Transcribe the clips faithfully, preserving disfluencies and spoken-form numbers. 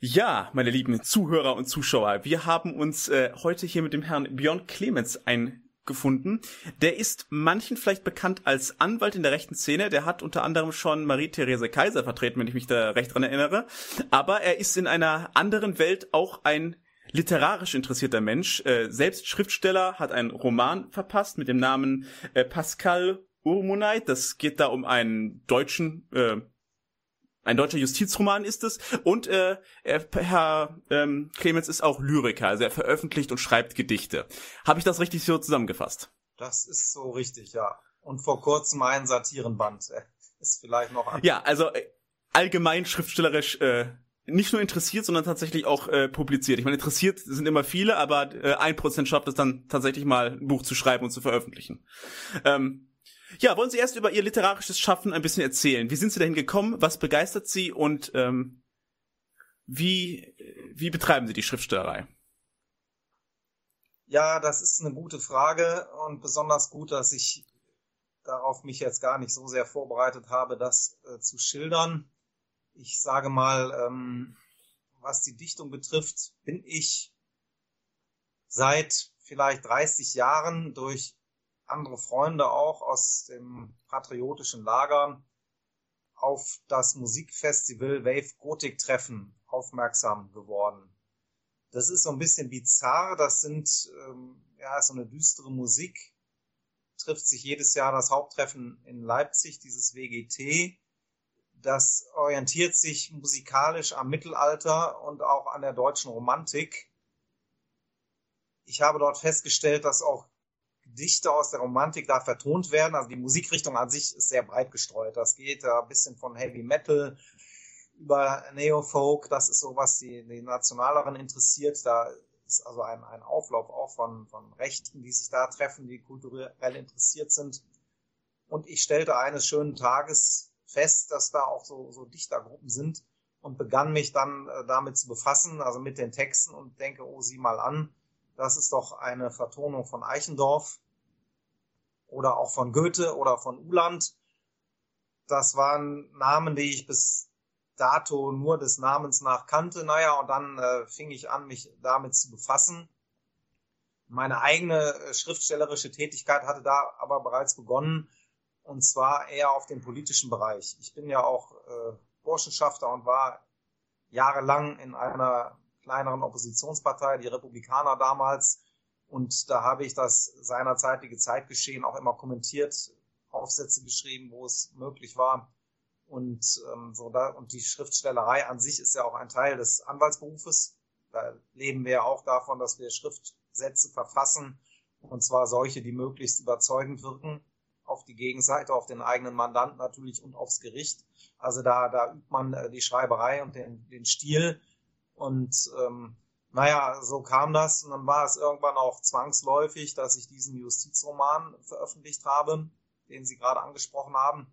Ja, meine lieben Zuhörer und Zuschauer, wir haben uns äh, heute hier mit dem Herrn Björn Clemens eingefunden. Der ist manchen vielleicht bekannt als Anwalt in der rechten Szene. Der hat unter anderem schon Marie-Therese Kaiser vertreten, wenn ich mich da recht dran erinnere. Aber er ist in einer anderen Welt auch ein literarisch interessierter Mensch. Äh, selbst Schriftsteller, hat einen Roman verfasst mit dem Namen äh, Pascal Urmonait. Das geht da um einen deutschen äh, Ein deutscher Justizroman ist es. Und äh, er, Herr ähm, Clemens ist auch Lyriker, also er veröffentlicht und schreibt Gedichte. Habe ich das richtig so zusammengefasst? Das ist so richtig, ja. Und vor kurzem ein Satirenband. Ist vielleicht noch... An- ja, also äh, allgemein schriftstellerisch äh, nicht nur interessiert, sondern tatsächlich auch äh, publiziert. Ich meine, interessiert sind immer viele, aber äh, ein Prozent schafft es dann tatsächlich mal, ein Buch zu schreiben und zu veröffentlichen. Ähm, Ja, wollen Sie erst über Ihr literarisches Schaffen ein bisschen erzählen? Wie sind Sie dahin gekommen? Was begeistert Sie? Und ähm, wie wie betreiben Sie die Schriftstellerei? Ja, das ist eine gute Frage und besonders gut, dass ich darauf mich jetzt gar nicht so sehr vorbereitet habe, das äh, zu schildern. Ich sage mal, ähm, was die Dichtung betrifft, bin ich seit vielleicht dreißig Jahren durch andere Freunde auch aus dem patriotischen Lager auf das Musikfestival Wave Gothic Treffen aufmerksam geworden. Das ist so ein bisschen bizarr, das sind ähm, ja so eine düstere Musik, trifft sich jedes Jahr das Haupttreffen in Leipzig, dieses W G T. Das orientiert sich musikalisch am Mittelalter und auch an der deutschen Romantik. Ich habe dort festgestellt, dass auch Gedichte aus der Romantik da vertont werden. Also die Musikrichtung an sich ist sehr breit gestreut. Das geht ein bisschen von Heavy Metal über Neofolk. Das ist so, was die, die Nationaleren interessiert. Da ist also ein, ein Auflauf auch von, von Rechten, die sich da treffen, die kulturell interessiert sind. Und ich stellte eines schönen Tages fest, dass da auch so, so Dichtergruppen sind und begann mich dann äh, damit zu befassen, also mit den Texten und denke, oh, sieh mal an, das ist doch eine Vertonung von Eichendorff oder auch von Goethe oder von Uhland. Das waren Namen, die ich bis dato nur des Namens nach kannte. Naja, und dann äh, fing ich an, mich damit zu befassen. Meine eigene äh, schriftstellerische Tätigkeit hatte da aber bereits begonnen, und zwar eher auf dem politischen Bereich. Ich bin ja auch äh, Burschenschafter und war jahrelang in einer kleineren Oppositionspartei, die Republikaner damals. Und da habe ich das seinerzeitige Zeitgeschehen auch immer kommentiert, Aufsätze geschrieben, wo es möglich war. Und, ähm, so da, und die Schriftstellerei an sich ist ja auch ein Teil des Anwaltsberufes. Da leben wir ja auch davon, dass wir Schriftsätze verfassen. Und zwar solche, die möglichst überzeugend wirken. Auf die Gegenseite, auf den eigenen Mandanten natürlich und aufs Gericht. Also da, da übt man äh, die Schreiberei und den, den Stil. Und ähm, naja, so kam das. Und dann war es irgendwann auch zwangsläufig, dass ich diesen Justizroman veröffentlicht habe, den Sie gerade angesprochen haben.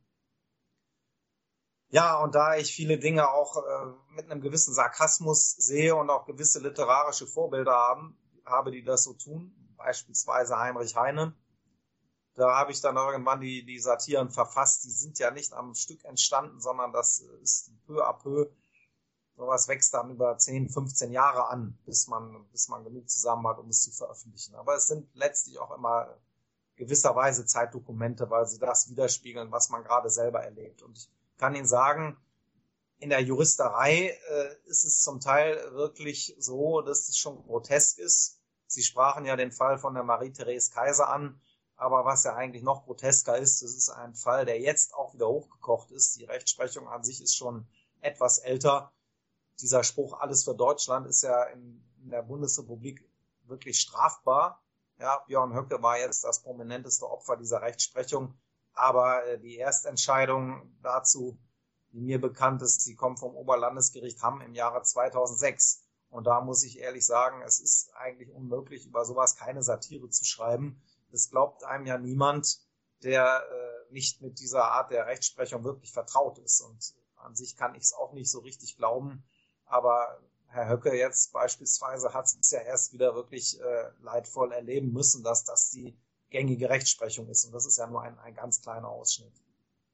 Ja, und da ich viele Dinge auch äh, mit einem gewissen Sarkasmus sehe und auch gewisse literarische Vorbilder haben, habe, die das so tun, beispielsweise Heinrich Heine, da habe ich dann irgendwann die, die Satiren verfasst. Die sind ja nicht am Stück entstanden, sondern das ist peu à peu. Sowas wächst dann über zehn, fünfzehn Jahre an, bis man, bis man genug zusammen hat, um es zu veröffentlichen. Aber es sind letztlich auch immer gewisserweise Zeitdokumente, weil sie das widerspiegeln, was man gerade selber erlebt. Und ich kann Ihnen sagen, in der Juristerei äh, ist es zum Teil wirklich so, dass es schon grotesk ist. Sie sprachen ja den Fall von der Marie-Therese Kaiser an. Aber was ja eigentlich noch grotesker ist, das ist ein Fall, der jetzt auch wieder hochgekocht ist. Die Rechtsprechung an sich ist schon etwas älter. Dieser Spruch, alles für Deutschland, ist ja in, in der Bundesrepublik wirklich strafbar. Ja, Björn Höcke war jetzt das prominenteste Opfer dieser Rechtsprechung. Aber äh, die Erstentscheidung dazu, die mir bekannt ist, die kommt vom Oberlandesgericht Hamm im Jahre zweitausendsechs. Und da muss ich ehrlich sagen, es ist eigentlich unmöglich, über sowas keine Satire zu schreiben. Das glaubt einem ja niemand, der äh, nicht mit dieser Art der Rechtsprechung wirklich vertraut ist. Und an sich kann ich es auch nicht so richtig glauben. Aber Herr Höcke jetzt beispielsweise hat es ja erst wieder wirklich äh, leidvoll erleben müssen, dass das die gängige Rechtsprechung ist. Und das ist ja nur ein, ein ganz kleiner Ausschnitt.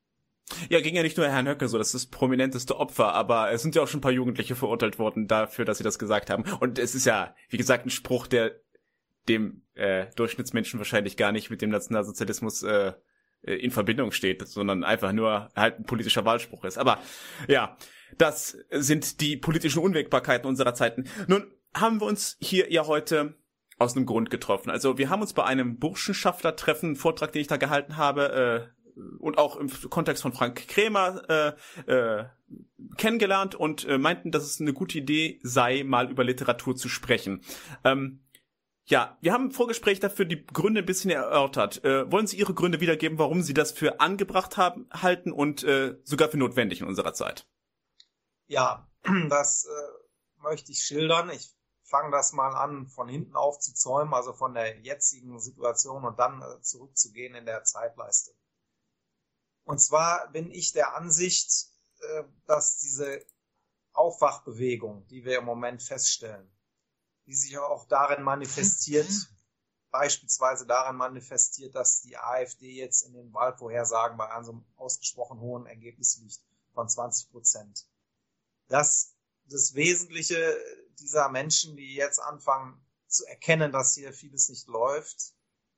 Ja, ging ja nicht nur Herrn Höcke so, das ist das prominenteste Opfer, aber es sind ja auch schon ein paar Jugendliche verurteilt worden dafür, dass sie das gesagt haben. Und es ist ja, wie gesagt, ein Spruch, der dem äh, Durchschnittsmenschen wahrscheinlich gar nicht mit dem Nationalsozialismus äh, in Verbindung steht, sondern einfach nur halt ein politischer Wahlspruch ist. Aber ja, das sind die politischen Unwägbarkeiten unserer Zeiten. Nun haben wir uns hier ja heute aus einem Grund getroffen. Also wir haben uns bei einem Burschenschaftlertreffen, Vortrag, den ich da gehalten habe, äh, und auch im Kontext von Frank Krämer äh, äh, kennengelernt und äh, meinten, dass es eine gute Idee sei, mal über Literatur zu sprechen. Ähm, ja, wir haben im Vorgespräch dafür die Gründe ein bisschen erörtert. Äh, wollen Sie Ihre Gründe wiedergeben, warum Sie das für angebracht haben, halten und äh, sogar für notwendig in unserer Zeit? Ja, das äh, möchte ich schildern. Ich fange das mal an, von hinten aufzuzäumen, also von der jetzigen Situation und dann äh, zurückzugehen in der Zeitleiste. Und zwar bin ich der Ansicht, äh, dass diese Aufwachbewegung, die wir im Moment feststellen, die sich auch darin manifestiert, beispielsweise darin manifestiert, dass die AfD jetzt in den Wahlvorhersagen bei einem so ausgesprochen hohen Ergebnis liegt von zwanzig Prozent. Dass das Wesentliche dieser Menschen, die jetzt anfangen zu erkennen, dass hier vieles nicht läuft,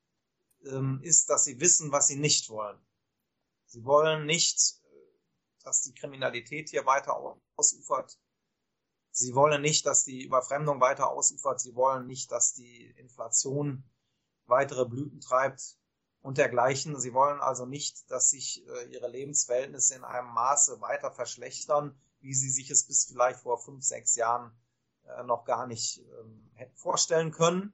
ist, dass sie wissen, was sie nicht wollen. Sie wollen nicht, dass die Kriminalität hier weiter ausufert. Sie wollen nicht, dass die Überfremdung weiter ausufert. Sie wollen nicht, dass die Inflation weitere Blüten treibt und dergleichen. Sie wollen also nicht, dass sich ihre Lebensverhältnisse in einem Maße weiter verschlechtern, wie sie sich es bis vielleicht vor fünf, sechs Jahren noch gar nicht hätten vorstellen können.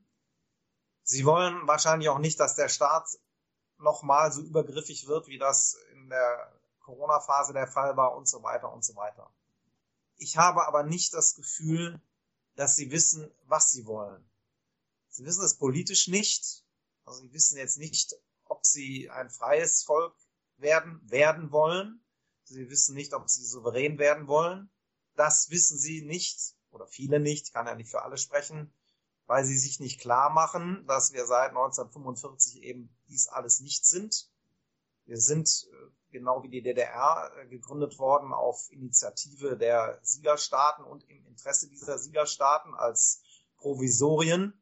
Sie wollen wahrscheinlich auch nicht, dass der Staat nochmal so übergriffig wird, wie das in der Corona-Phase der Fall war und so weiter und so weiter. Ich habe aber nicht das Gefühl, dass sie wissen, was sie wollen. Sie wissen es politisch nicht. Also sie wissen jetzt nicht, ob sie ein freies Volk werden, werden wollen. Sie wissen nicht, ob sie souverän werden wollen. Das wissen sie nicht, oder viele nicht, ich kann ja nicht für alle sprechen, weil sie sich nicht klar machen, dass wir seit neunzehnhundertfünfundvierzig eben dies alles nicht sind. Wir sind, genau wie die D D R, gegründet worden auf Initiative der Siegerstaaten und im Interesse dieser Siegerstaaten als Provisorien,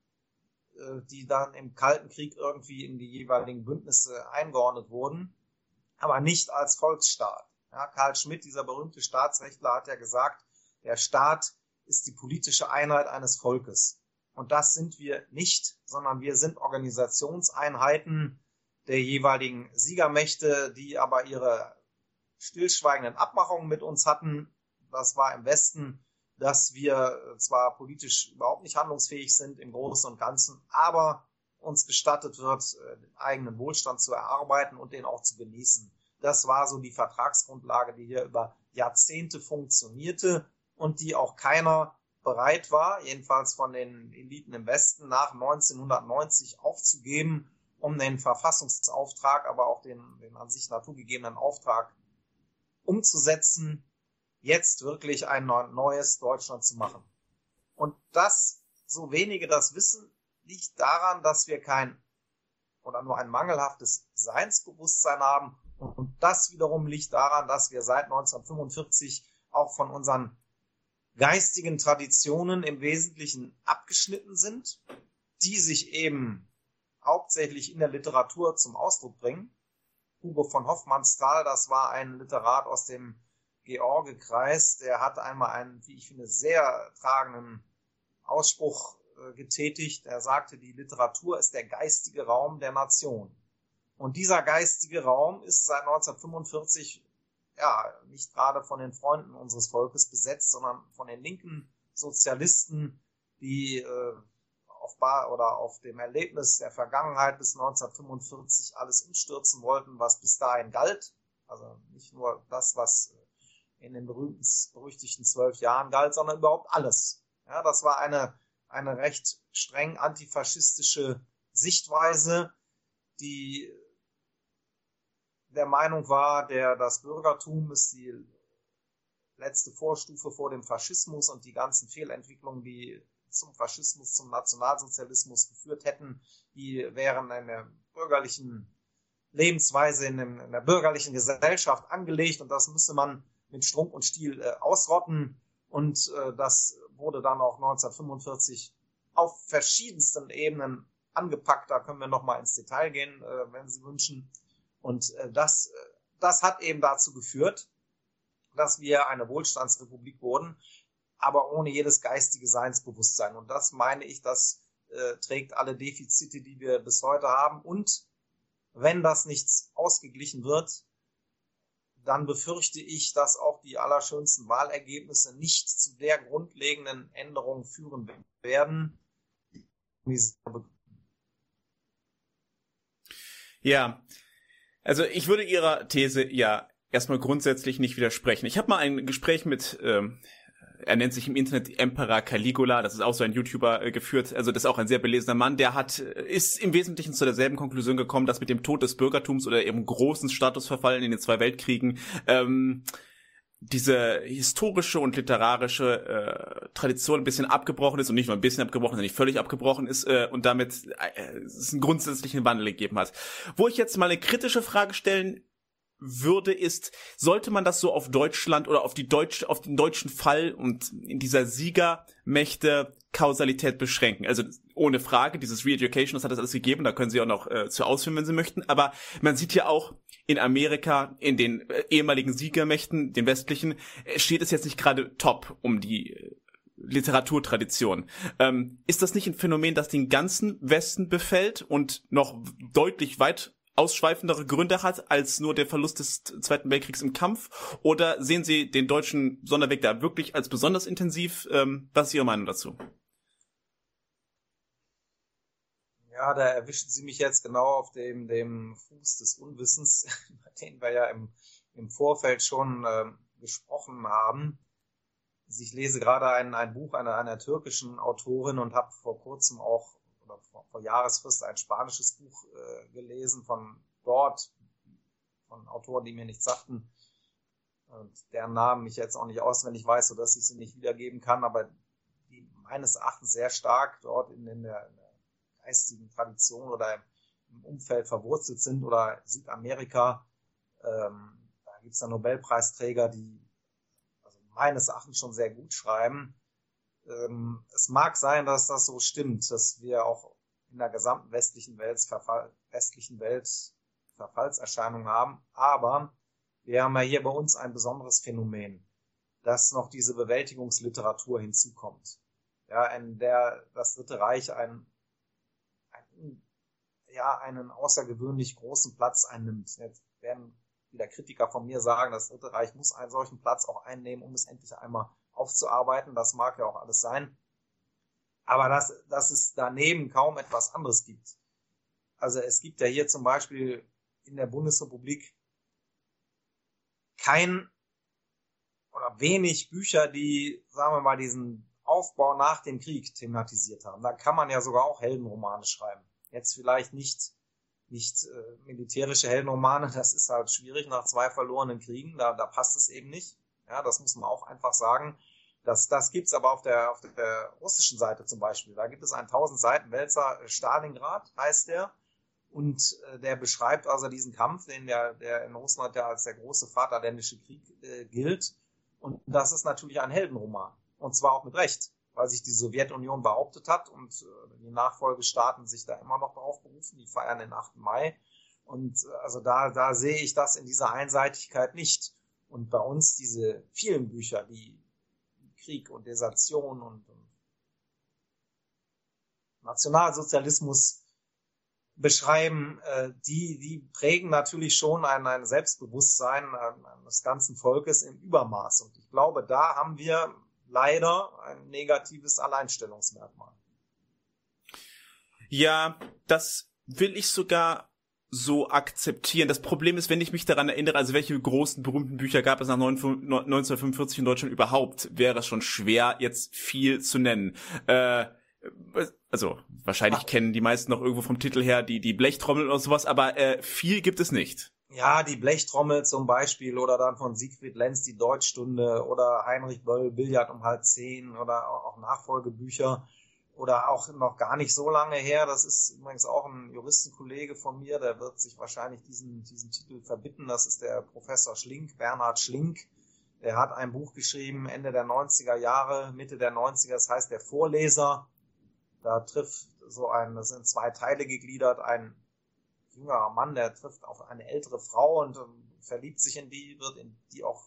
die dann im Kalten Krieg irgendwie in die jeweiligen Bündnisse eingeordnet wurden, aber nicht als Volksstaat. Ja, Karl Schmitt, dieser berühmte Staatsrechtler, hat ja gesagt, der Staat ist die politische Einheit eines Volkes. Und das sind wir nicht, sondern wir sind Organisationseinheiten der jeweiligen Siegermächte, die aber ihre stillschweigenden Abmachungen mit uns hatten. Das war im Westen, dass wir zwar politisch überhaupt nicht handlungsfähig sind im Großen und Ganzen, aber uns gestattet wird, den eigenen Wohlstand zu erarbeiten und den auch zu genießen. Das war so die Vertragsgrundlage, die hier über Jahrzehnte funktionierte und die auch keiner bereit war, jedenfalls von den Eliten im Westen, nach neunzehnhundertneunzig aufzugeben, um den Verfassungsauftrag, aber auch den, den an sich naturgegebenen Auftrag umzusetzen, jetzt wirklich ein neues Deutschland zu machen. Und das, so wenige das wissen, liegt daran, dass wir kein oder nur ein mangelhaftes Seinsbewusstsein haben. Und das wiederum liegt daran, dass wir seit neunzehnhundertfünfundvierzig auch von unseren geistigen Traditionen im Wesentlichen abgeschnitten sind, die sich eben hauptsächlich in der Literatur zum Ausdruck bringen. Hugo von Hofmannsthal, das war ein Literat aus dem George-Kreis, der hat einmal einen, wie ich finde, sehr tragenden Ausspruch äh, getätigt. Er sagte, die Literatur ist der geistige Raum der Nation. Und dieser geistige Raum ist seit neunzehnhundertfünfundvierzig ja nicht gerade von den Freunden unseres Volkes besetzt, sondern von den linken Sozialisten, die äh, auf Bar oder auf dem Erlebnis der Vergangenheit bis neunzehnhundertfünfundvierzig alles umstürzen wollten, was bis dahin galt. Also nicht nur das, was in den berühmten, berüchtigten zwölf Jahren galt, sondern überhaupt alles. Ja, das war eine, eine recht streng antifaschistische Sichtweise, die der Meinung war, der, das Bürgertum ist die letzte Vorstufe vor dem Faschismus und die ganzen Fehlentwicklungen, die zum Faschismus, zum Nationalsozialismus geführt hätten, die wären in der bürgerlichen Lebensweise in, in der bürgerlichen Gesellschaft angelegt und das müsse man mit Strunk und Stiel äh, ausrotten. Und äh, das wurde dann auch neunzehnhundertfünfundvierzig auf verschiedensten Ebenen angepackt. Da können wir noch mal ins Detail gehen, äh, wenn Sie wünschen. Und äh, das, das hat eben dazu geführt, dass wir eine Wohlstandsrepublik wurden, aber ohne jedes geistige Seinsbewusstsein. Und das meine ich, das äh, trägt alle Defizite, die wir bis heute haben. Und wenn das nicht ausgeglichen wird, dann befürchte ich, dass auch die allerschönsten Wahlergebnisse nicht zu der grundlegenden Änderung führen werden. Ja, also ich würde Ihrer These ja erstmal grundsätzlich nicht widersprechen. Ich habe mal ein Gespräch mit, ähm, er nennt sich im Internet Emperor Caligula, das ist auch so ein YouTuber, äh, geführt, also das ist auch ein sehr belesener Mann, der hat ist im Wesentlichen zu derselben Konklusion gekommen, dass mit dem Tod des Bürgertums oder ihrem großen Statusverfall in den zwei Weltkriegen ähm, diese historische und literarische äh, Tradition ein bisschen abgebrochen ist und nicht nur ein bisschen abgebrochen, sondern nicht völlig abgebrochen ist äh, und damit äh, es einen grundsätzlichen Wandel gegeben hat. Wo ich jetzt mal eine kritische Frage stellen würde, ist, sollte man das so auf Deutschland oder auf die Deutsch, auf den deutschen Fall und in dieser Siegermächte Kausalität beschränken? Also ohne Frage, dieses Re-Education, das hat das alles gegeben, da können Sie auch noch äh, zu ausführen, wenn Sie möchten, aber man sieht ja auch in Amerika, in den äh, ehemaligen Siegermächten, den westlichen, äh, steht es jetzt nicht gerade top um die äh, Literaturtradition. Ähm, ist das nicht ein Phänomen, das den ganzen Westen befällt und noch deutlich weit ausschweifendere Gründe hat als nur der Verlust des Zweiten Weltkriegs im Kampf? Oder sehen Sie den deutschen Sonderweg da wirklich als besonders intensiv? Ähm, was ist Ihre Meinung dazu? Ja, da erwischen Sie mich jetzt genau auf dem, dem Fuß des Unwissens, über den wir ja im, im Vorfeld schon äh, gesprochen haben. Also ich lese gerade ein, ein Buch einer, einer türkischen Autorin und habe vor kurzem auch oder vor, vor Jahresfrist ein spanisches Buch äh, gelesen von dort, von Autoren, die mir nichts sagten und deren Namen ich jetzt auch nicht auswendig weiß, sodass ich sie nicht wiedergeben kann, aber die meines Erachtens sehr stark dort in, in, der, in der geistigen Tradition oder im Umfeld verwurzelt sind oder Südamerika. Ähm, da gibt es ja Nobelpreisträger, die also meines Erachtens schon sehr gut schreiben. Ähm, es mag sein, dass das so stimmt, dass wir auch in der gesamten westlichen Welt, Verfall, westlichen Welt Verfallserscheinungen haben, aber wir haben ja hier bei uns ein besonderes Phänomen, dass noch diese Bewältigungsliteratur hinzukommt. Ja, in der das Dritte Reich ein ja, einen außergewöhnlich großen Platz einnimmt. Jetzt werden wieder Kritiker von mir sagen, das Dritte Reich muss einen solchen Platz auch einnehmen, um es endlich einmal aufzuarbeiten. Das mag ja auch alles sein. Aber dass, dass es daneben kaum etwas anderes gibt. Also es gibt ja hier zum Beispiel in der Bundesrepublik kein oder wenig Bücher, die, sagen wir mal, diesen Aufbau nach dem Krieg thematisiert haben. Da kann man ja sogar auch Heldenromane schreiben. Jetzt vielleicht nicht, nicht äh, militärische Heldenromane, das ist halt schwierig nach zwei verlorenen Kriegen, da, da passt es eben nicht. Ja, das muss man auch einfach sagen. Das, das gibt's aber auf der, auf der russischen Seite zum Beispiel. Da gibt es einen tausend Seiten Wälzer, Stalingrad heißt der. Und äh, der beschreibt also diesen Kampf, den der, der in Russland ja als der große Vaterländische Krieg äh, gilt. Und das ist natürlich ein Heldenroman. Und zwar auch mit Recht, weil sich die Sowjetunion behauptet hat und äh, die Nachfolgestaaten sich da immer noch drauf berufen, die feiern den achten Mai. Und äh, also da, da sehe ich das in dieser Einseitigkeit nicht. Und bei uns diese vielen Bücher, die Krieg und Desertion und, und Nationalsozialismus beschreiben, äh, die, die prägen natürlich schon ein, ein Selbstbewusstsein eines ganzen Volkes im Übermaß. Und ich glaube, da haben wir leider ein negatives Alleinstellungsmerkmal. Ja, das will ich sogar so akzeptieren. Das Problem ist, wenn ich mich daran erinnere, also welche großen, berühmten Bücher gab es nach neunzehnhundertfünfundvierzig in Deutschland überhaupt, wäre es schon schwer, jetzt viel zu nennen. Äh, also, wahrscheinlich Ach. kennen die meisten noch irgendwo vom Titel her die, die Blechtrommel oder sowas, aber äh, viel gibt es nicht. Ja, die Blechtrommel zum Beispiel oder dann von Siegfried Lenz die Deutschstunde oder Heinrich Böll Billard um halb zehn oder auch Nachfolgebücher. Oder auch noch gar nicht so lange her, das ist übrigens auch ein Juristenkollege von mir, der wird sich wahrscheinlich diesen, diesen Titel verbitten, das ist der Professor Schlink, Bernhard Schlink. Der hat ein Buch geschrieben, Ende der neunziger Jahre, Mitte der neunziger, das heißt Der Vorleser. Da trifft so ein, das sind zwei Teile gegliedert, ein jüngerer Mann, der trifft auf eine ältere Frau und um, verliebt sich in die, wird in die auch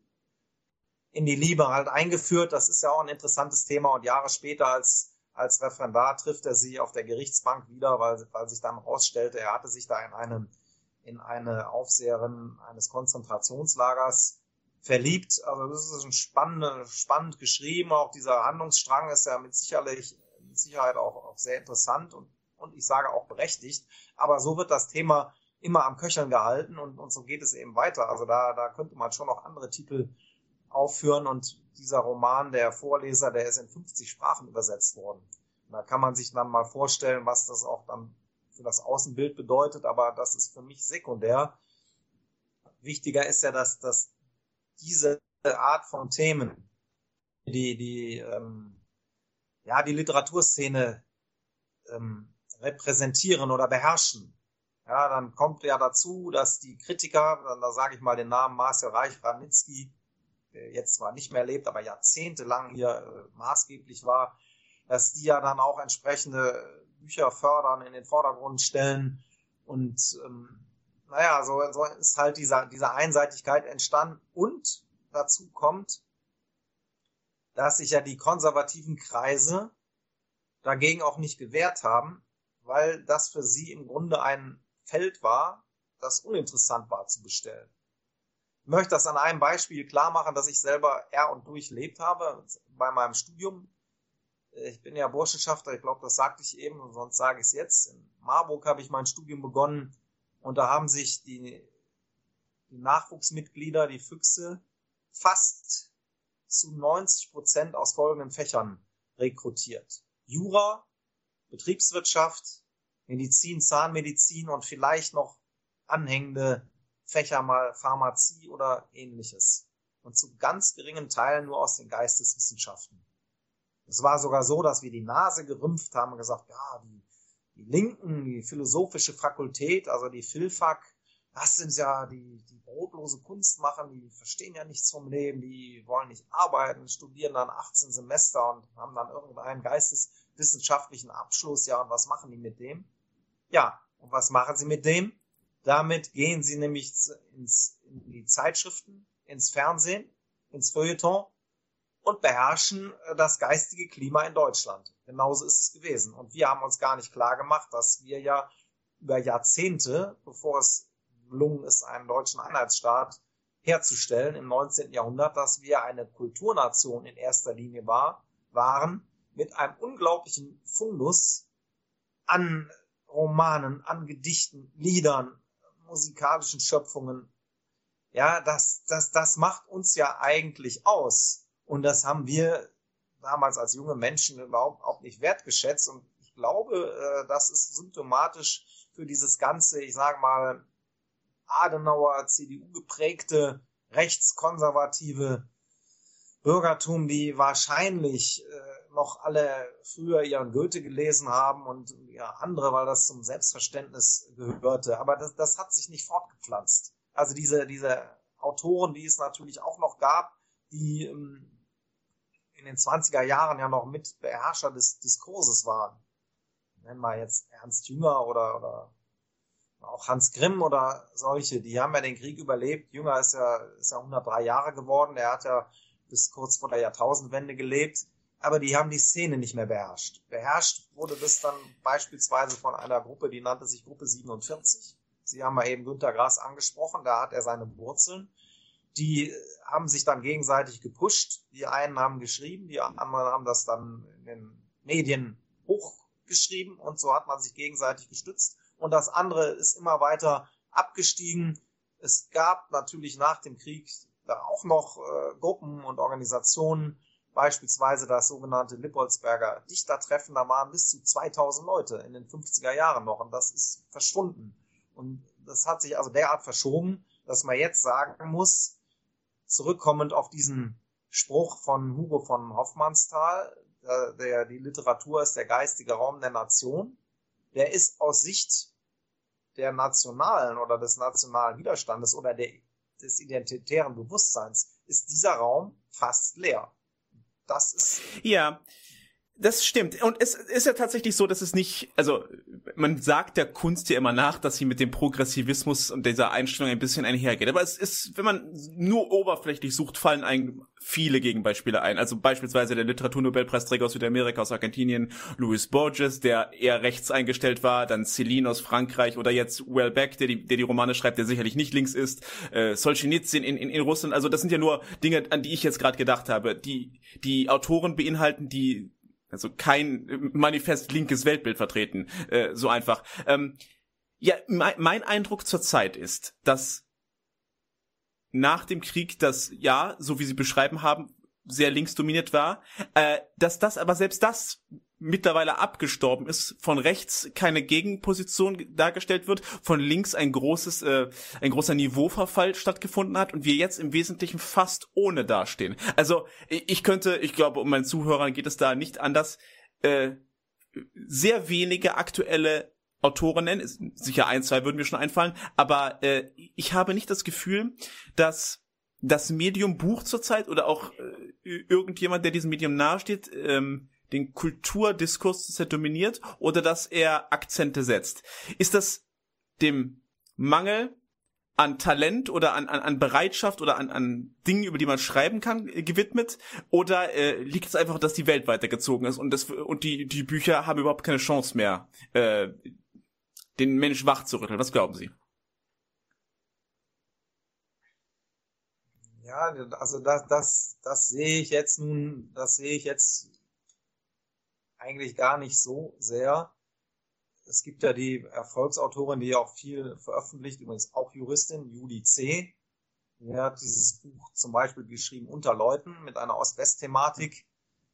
in die Liebe halt eingeführt. Das ist ja auch ein interessantes Thema und Jahre später als Als Referendar trifft er sie auf der Gerichtsbank wieder, weil, weil sich dann herausstellte, er hatte sich da in eine, in eine Aufseherin eines Konzentrationslagers verliebt. Also das ist ein spannend, spannend geschrieben. Auch dieser Handlungsstrang ist ja mit Sicherheit, mit Sicherheit auch, auch sehr interessant und, und ich sage auch berechtigt. Aber so wird das Thema immer am Köcheln gehalten und, und so geht es eben weiter. Also da, da könnte man schon noch andere Titel aufführen und dieser Roman, der Vorleser, der ist in fünfzig Sprachen übersetzt worden. Und da kann man sich dann mal vorstellen, was das auch dann für das Außenbild bedeutet, aber das ist für mich sekundär. Wichtiger ist ja, dass, dass diese Art von Themen, die, die, ähm, ja, die Literaturszene ähm, repräsentieren oder beherrschen. Ja, dann kommt ja dazu, dass die Kritiker, dann, da sage ich mal den Namen Marcel Reich-Ranitzky, der jetzt zwar nicht mehr lebt, aber jahrzehntelang hier äh, maßgeblich war, dass die ja dann auch entsprechende Bücher fördern, in den Vordergrund stellen. Und ähm, naja, so, so ist halt diese, diese Einseitigkeit entstanden. Und dazu kommt, dass sich ja die konservativen Kreise dagegen auch nicht gewehrt haben, weil das für sie im Grunde ein Feld war, das uninteressant war zu bestellen. Ich möchte das an einem Beispiel klar machen, dass ich selber er und durchlebt habe bei meinem Studium. Ich bin ja Burschenschafter, ich glaube, das sagte ich eben, und sonst sage ich es jetzt. In Marburg habe ich mein Studium begonnen und da haben sich die, die Nachwuchsmitglieder, die Füchse, fast zu neunzig Prozent aus folgenden Fächern rekrutiert. Jura, Betriebswirtschaft, Medizin, Zahnmedizin und vielleicht noch anhängende Fächer mal Pharmazie oder ähnliches. Und zu ganz geringen Teilen nur aus den Geisteswissenschaften. Es war sogar so, dass wir die Nase gerümpft haben und gesagt, ja, die, die Linken, die philosophische Fakultät, also die Philfak, das sind ja die, die brotlose Kunst machen, die verstehen ja nichts vom Leben, die wollen nicht arbeiten, studieren dann achtzehn Semester und haben dann irgendeinen geisteswissenschaftlichen Abschluss, ja, und was machen die mit dem? Ja, und was machen sie mit dem? Damit gehen sie nämlich ins, in die Zeitschriften, ins Fernsehen, ins Feuilleton und beherrschen das geistige Klima in Deutschland. Genauso ist es gewesen. Und wir haben uns gar nicht klar gemacht, dass wir ja über Jahrzehnte, bevor es gelungen ist, einen deutschen Einheitsstaat herzustellen im neunzehnten Jahrhundert, dass wir eine Kulturnation in erster Linie war, waren, mit einem unglaublichen Fundus an Romanen, an Gedichten, Liedern, musikalischen Schöpfungen. Ja, das, das, das macht uns ja eigentlich aus. Und das haben wir damals als junge Menschen überhaupt auch nicht wertgeschätzt. Und ich glaube, das ist symptomatisch für dieses ganze, ich sage mal, Adenauer, C D U geprägte, rechtskonservative Bürgertum, die wahrscheinlich noch alle früher ihren Goethe gelesen haben und ja, andere, weil das zum Selbstverständnis gehörte. Aber das, das hat sich nicht fortgepflanzt. Also diese, diese Autoren, die es natürlich auch noch gab, die ähm, in den zwanziger Jahren ja noch mit Beherrscher des Diskurses waren. Nennen wir jetzt Ernst Jünger oder, oder auch Hans Grimm oder solche, die haben ja den Krieg überlebt. Jünger ist ja, ist ja hundertdrei Jahre geworden, der hat ja bis kurz vor der Jahrtausendwende gelebt, aber die haben die Szene nicht mehr beherrscht. Beherrscht wurde das dann beispielsweise von einer Gruppe, die nannte sich Gruppe siebenundvierzig. Sie haben ja eben Günter Grass angesprochen, da hat er seine Wurzeln. Die haben sich dann gegenseitig gepusht. Die einen haben geschrieben, die anderen haben das dann in den Medien hochgeschrieben und so hat man sich gegenseitig gestützt. Und das andere ist immer weiter abgestiegen. Es gab natürlich nach dem Krieg da auch noch äh, Gruppen und Organisationen, beispielsweise das sogenannte Lippoldsberger Dichtertreffen. Da waren bis zu zweitausend Leute in den fünfziger Jahren noch und das ist verschwunden. Und das hat sich also derart verschoben, dass man jetzt sagen muss, zurückkommend auf diesen Spruch von Hugo von Hofmannsthal, äh, der, die Literatur ist der geistige Raum der Nation. Der ist aus Sicht der nationalen oder des nationalen Widerstandes oder der, des identitären Bewusstseins ist dieser Raum fast leer. Das ist... Ja, das stimmt. Und es ist ja tatsächlich so, dass es nicht, also man sagt der Kunst ja immer nach, dass sie mit dem Progressivismus und dieser Einstellung ein bisschen einhergeht. Aber es ist, wenn man nur oberflächlich sucht, fallen einem viele Gegenbeispiele ein. Also beispielsweise der Literaturnobelpreisträger aus Südamerika, aus Argentinien, Luis Borges, der eher rechts eingestellt war, dann Céline aus Frankreich oder jetzt Houellebecq, der die, der die Romane schreibt, der sicherlich nicht links ist, äh, Solzhenitsyn in, in, in Russland. Also das sind ja nur Dinge, an die ich jetzt gerade gedacht habe. Die, die Autoren beinhalten die also kein manifest linkes Weltbild vertreten, äh, so einfach. Ähm, ja, mein, mein Eindruck zurzeit ist, dass nach dem Krieg das, ja, so wie Sie beschreiben haben, sehr linksdominiert war, äh, dass das aber selbst das mittlerweile abgestorben ist, von rechts keine Gegenposition dargestellt wird, von links ein großes, äh, ein großer Niveauverfall stattgefunden hat und wir jetzt im Wesentlichen fast ohne dastehen. Also ich könnte, ich glaube, um meinen Zuhörern geht es da nicht anders, äh, sehr wenige aktuelle Autoren nennen, sicher ein, zwei würden mir schon einfallen, aber äh, ich habe nicht das Gefühl, dass das Medium Buch zurzeit oder auch äh, irgendjemand, der diesem Medium nahesteht, ähm, den Kulturdiskurs sehr dominiert oder dass er Akzente setzt. Ist das dem Mangel an Talent oder an, an, an Bereitschaft oder an, an Dingen, über die man schreiben kann, äh, gewidmet? Oder äh, liegt es einfach, dass die Welt weitergezogen ist und, das, und die, die Bücher haben überhaupt keine Chance mehr, äh, den Mensch wach zu rütteln? Was glauben Sie? Ja, also das, das, das sehe ich jetzt nun, das sehe ich jetzt eigentlich gar nicht so sehr. Es gibt ja die Erfolgsautorin, die auch viel veröffentlicht, übrigens auch Juristin, Judy C. Die hat dieses Buch zum Beispiel geschrieben, Unter Leuten, mit einer Ost-West-Thematik.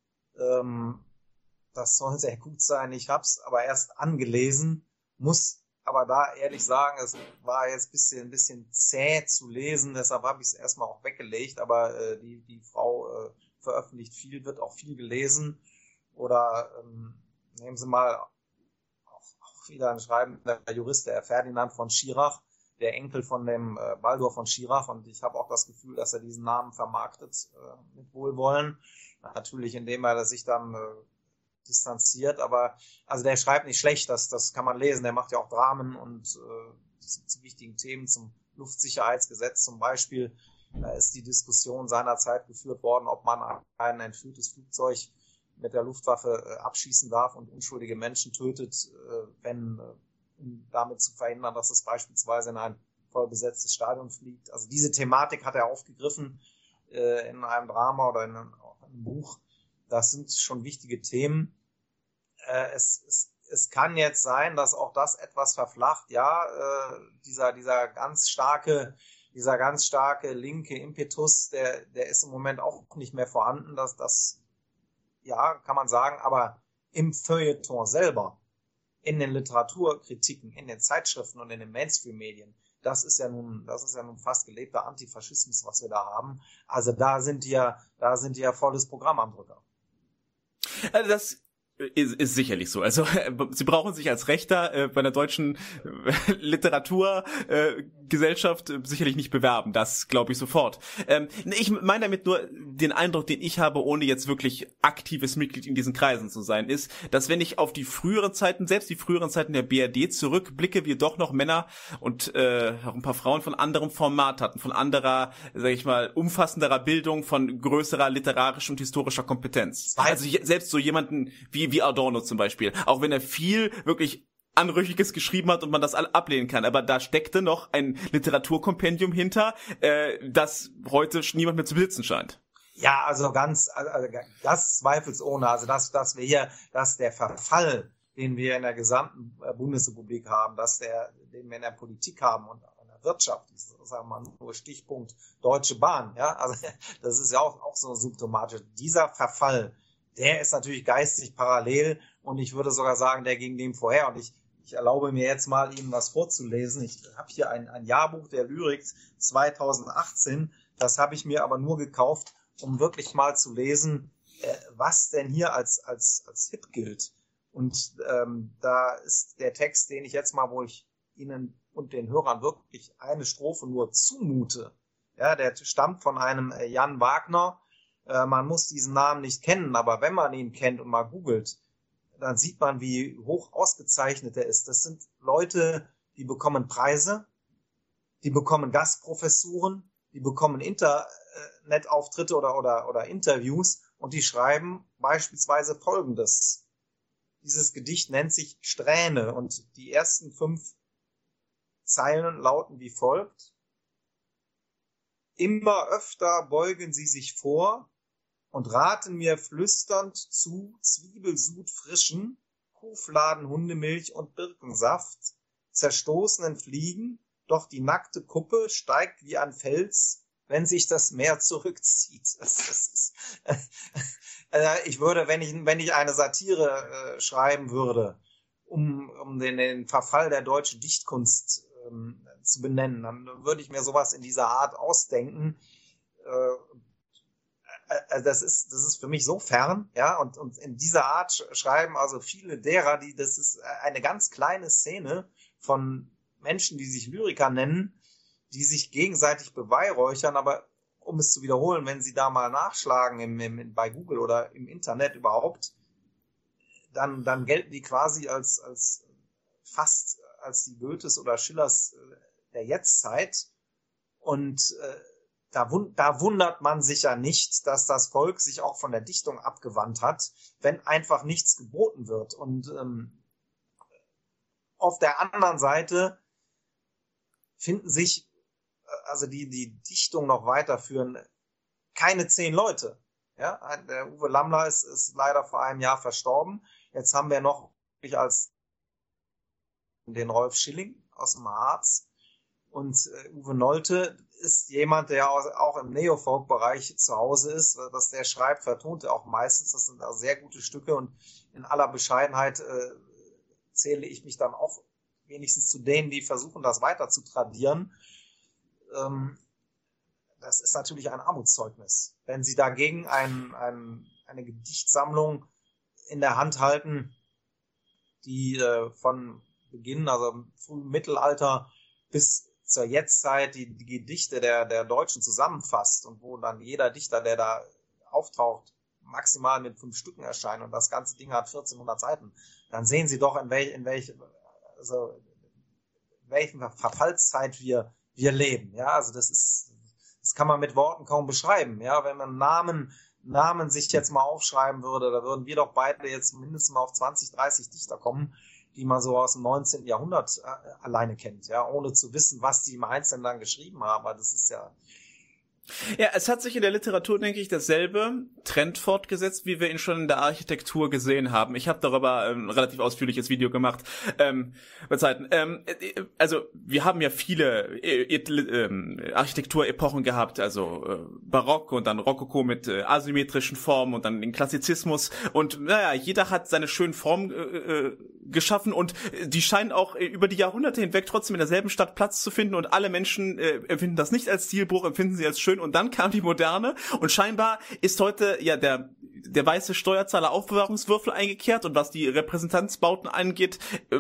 Ähm, das soll sehr gut sein. Ich habe es aber erst angelesen, muss aber da ehrlich sagen, es war jetzt ein bisschen, ein bisschen zäh zu lesen, deshalb habe ich es erstmal auch weggelegt, aber äh, die, die Frau äh, veröffentlicht viel, wird auch viel gelesen. Oder ähm, nehmen Sie mal auch, auch wieder ein Schreiben, der Jurist, der Ferdinand von Schirach, der Enkel von dem äh, Baldur von Schirach, und ich habe auch das Gefühl, dass er diesen Namen vermarktet äh, mit Wohlwollen. Natürlich, indem er sich dann äh, distanziert, aber also der schreibt nicht schlecht, das, das kann man lesen, der macht ja auch Dramen und äh, zu, zu wichtigen Themen, zum Luftsicherheitsgesetz zum Beispiel, da ist die Diskussion seinerzeit geführt worden, ob man ein entführtes Flugzeug mit der Luftwaffe äh, abschießen darf und unschuldige Menschen tötet, äh, wenn, äh, um damit zu verhindern, dass es beispielsweise in ein voll besetztes Stadion fliegt. Also diese Thematik hat er aufgegriffen äh, in einem Drama oder in einem, auch in einem Buch. Das sind schon wichtige Themen. Äh, es, es, es kann jetzt sein, dass auch das etwas verflacht. Ja, äh, dieser, dieser ganz starke, dieser ganz starke linke Impetus, der, der ist im Moment auch nicht mehr vorhanden. Dass das, ja, kann man sagen, aber im Feuilleton selber, in den Literaturkritiken, in den Zeitschriften und in den Mainstream-Medien, das ist ja nun, das ist ja nun fast gelebter Antifaschismus, was wir da haben. Also da sind die ja, da sind die ja volles Programm am Drücker. Also das ist, ist sicherlich so. Also Sie brauchen sich als Rechter äh, bei der deutschen äh, Literaturgesellschaft äh, sicherlich nicht bewerben. Das glaube ich sofort. Ähm, ich meine damit nur den Eindruck, den ich habe, ohne jetzt wirklich aktives Mitglied in diesen Kreisen zu sein, ist, dass wenn ich auf die früheren Zeiten, selbst die früheren Zeiten der B R D zurückblicke, wir doch noch Männer und äh, auch ein paar Frauen von anderem Format hatten, von anderer, sage ich mal, umfassenderer Bildung, von größerer literarischer und historischer Kompetenz. Also selbst so jemanden wie wie Adorno zum Beispiel, auch wenn er viel wirklich Anrüchiges geschrieben hat und man das alle ablehnen kann, aber da steckte noch ein Literaturkompendium hinter, äh, das heute niemand mehr zu besitzen scheint. Ja, also ganz, also das zweifelsohne, also dass, dass wir hier, dass der Verfall, den wir in der gesamten Bundesrepublik haben, dass der, den wir in der Politik haben und in der Wirtschaft, sagen wir mal nur Stichpunkt Deutsche Bahn, ja, also das ist ja auch, auch so symptomatisch. Dieser Verfall, der ist natürlich geistig parallel und ich würde sogar sagen, der ging dem vorher. Und ich, ich erlaube mir jetzt mal, Ihnen was vorzulesen. Ich habe hier ein, ein Jahrbuch der Lyrik zweitausendachtzehn. Das habe ich mir aber nur gekauft, um wirklich mal zu lesen, äh, was denn hier als, als, als hip gilt. Und ähm, da ist der Text, den ich jetzt mal, wo ich Ihnen und den Hörern wirklich eine Strophe nur zumute, ja, der stammt von einem äh, Jan Wagner. Äh, man muss diesen Namen nicht kennen, aber wenn man ihn kennt und mal googelt, dann sieht man, wie hoch ausgezeichnet er ist. Das sind Leute, die bekommen Preise, die bekommen Gastprofessuren, die bekommen Internetauftritte oder, oder, oder Interviews und die schreiben beispielsweise Folgendes. Dieses Gedicht nennt sich Strähne und die ersten fünf Zeilen lauten wie folgt. Immer öfter beugen sie sich vor und raten mir flüsternd zu Zwiebelsud frischen, Kuhfladen, Hundemilch und Birkensaft, zerstoßenen Fliegen, doch die nackte Kuppe steigt wie ein Fels, wenn sich das Meer zurückzieht. Das, das ist, äh, ich würde, wenn ich, wenn ich eine Satire äh, schreiben würde, um, um den, den Verfall der deutschen Dichtkunst ähm, zu benennen, dann würde ich mir sowas in dieser Art ausdenken. Äh, äh, das ist, das ist für mich so fern, ja, und, und in dieser Art sch- schreiben also viele derer, die, das ist eine ganz kleine Szene von Menschen, die sich Lyriker nennen, die sich gegenseitig beweihräuchern, aber um es zu wiederholen, wenn Sie da mal nachschlagen im, im, bei Google oder im Internet überhaupt, dann, dann gelten die quasi als, als fast als die Goethes oder Schillers der Jetztzeit. Und äh, da, wund, da wundert man sich ja nicht, dass das Volk sich auch von der Dichtung abgewandt hat, wenn einfach nichts geboten wird. Und ähm, auf der anderen Seite finden sich, also die die Dichtung noch weiterführen, keine zehn Leute. Ja, der Uwe Lammler ist, ist leider vor einem Jahr verstorben. Jetzt haben wir noch als den Rolf Schilling aus dem Harz. Und äh, Uwe Nolte ist jemand, der auch im Neofolk-Bereich zu Hause ist. Was der schreibt, vertont er auch meistens. Das sind auch sehr gute Stücke. Und in aller Bescheidenheit äh, zähle ich mich dann auch wenigstens zu denen, die versuchen, das weiter zu tradieren. Ähm, das ist natürlich ein Armutszeugnis. Wenn Sie dagegen ein, ein, eine Gedichtsammlung in der Hand halten, die äh, von Beginn, also im frühen Mittelalter bis zur Jetztzeit die, die Gedichte der, der Deutschen zusammenfasst und wo dann jeder Dichter, der da auftaucht, maximal mit fünf Stücken erscheint und das ganze Ding hat vierzehnhundert Seiten, dann sehen Sie doch, in welch, in welch, also in welchen Verfallszeit wir, wir leben. Ja, also das ist, das kann man mit Worten kaum beschreiben. Ja, wenn man Namen, Namen sich jetzt mal aufschreiben würde, da würden wir doch beide jetzt mindestens mal auf zwanzig, dreißig Dichter kommen, die man so aus dem neunzehnten Jahrhundert äh, alleine kennt, ja, ohne zu wissen, was die im Einzelnen dann geschrieben haben. Aber das ist ja... Ja, es hat sich in der Literatur, denke ich, dasselbe Trend fortgesetzt, wie wir ihn schon in der Architektur gesehen haben. Ich habe darüber ein relativ ausführliches Video gemacht. Ähm, bei Zeiten. Ähm, also wir haben ja viele äh, äh, Architekturepochen gehabt, also äh, Barock und dann Rokoko mit äh, asymmetrischen Formen und dann den Klassizismus. Und naja, jeder hat seine schönen Formen äh, geschaffen und die scheinen auch äh, über die Jahrhunderte hinweg trotzdem in derselben Stadt Platz zu finden und alle Menschen äh, empfinden das nicht als Stilbruch, empfinden sie als schön. Und dann kam die Moderne und scheinbar ist heute ja der der weiße Steuerzahler Aufbewahrungswürfel eingekehrt und was die Repräsentanzbauten angeht, äh,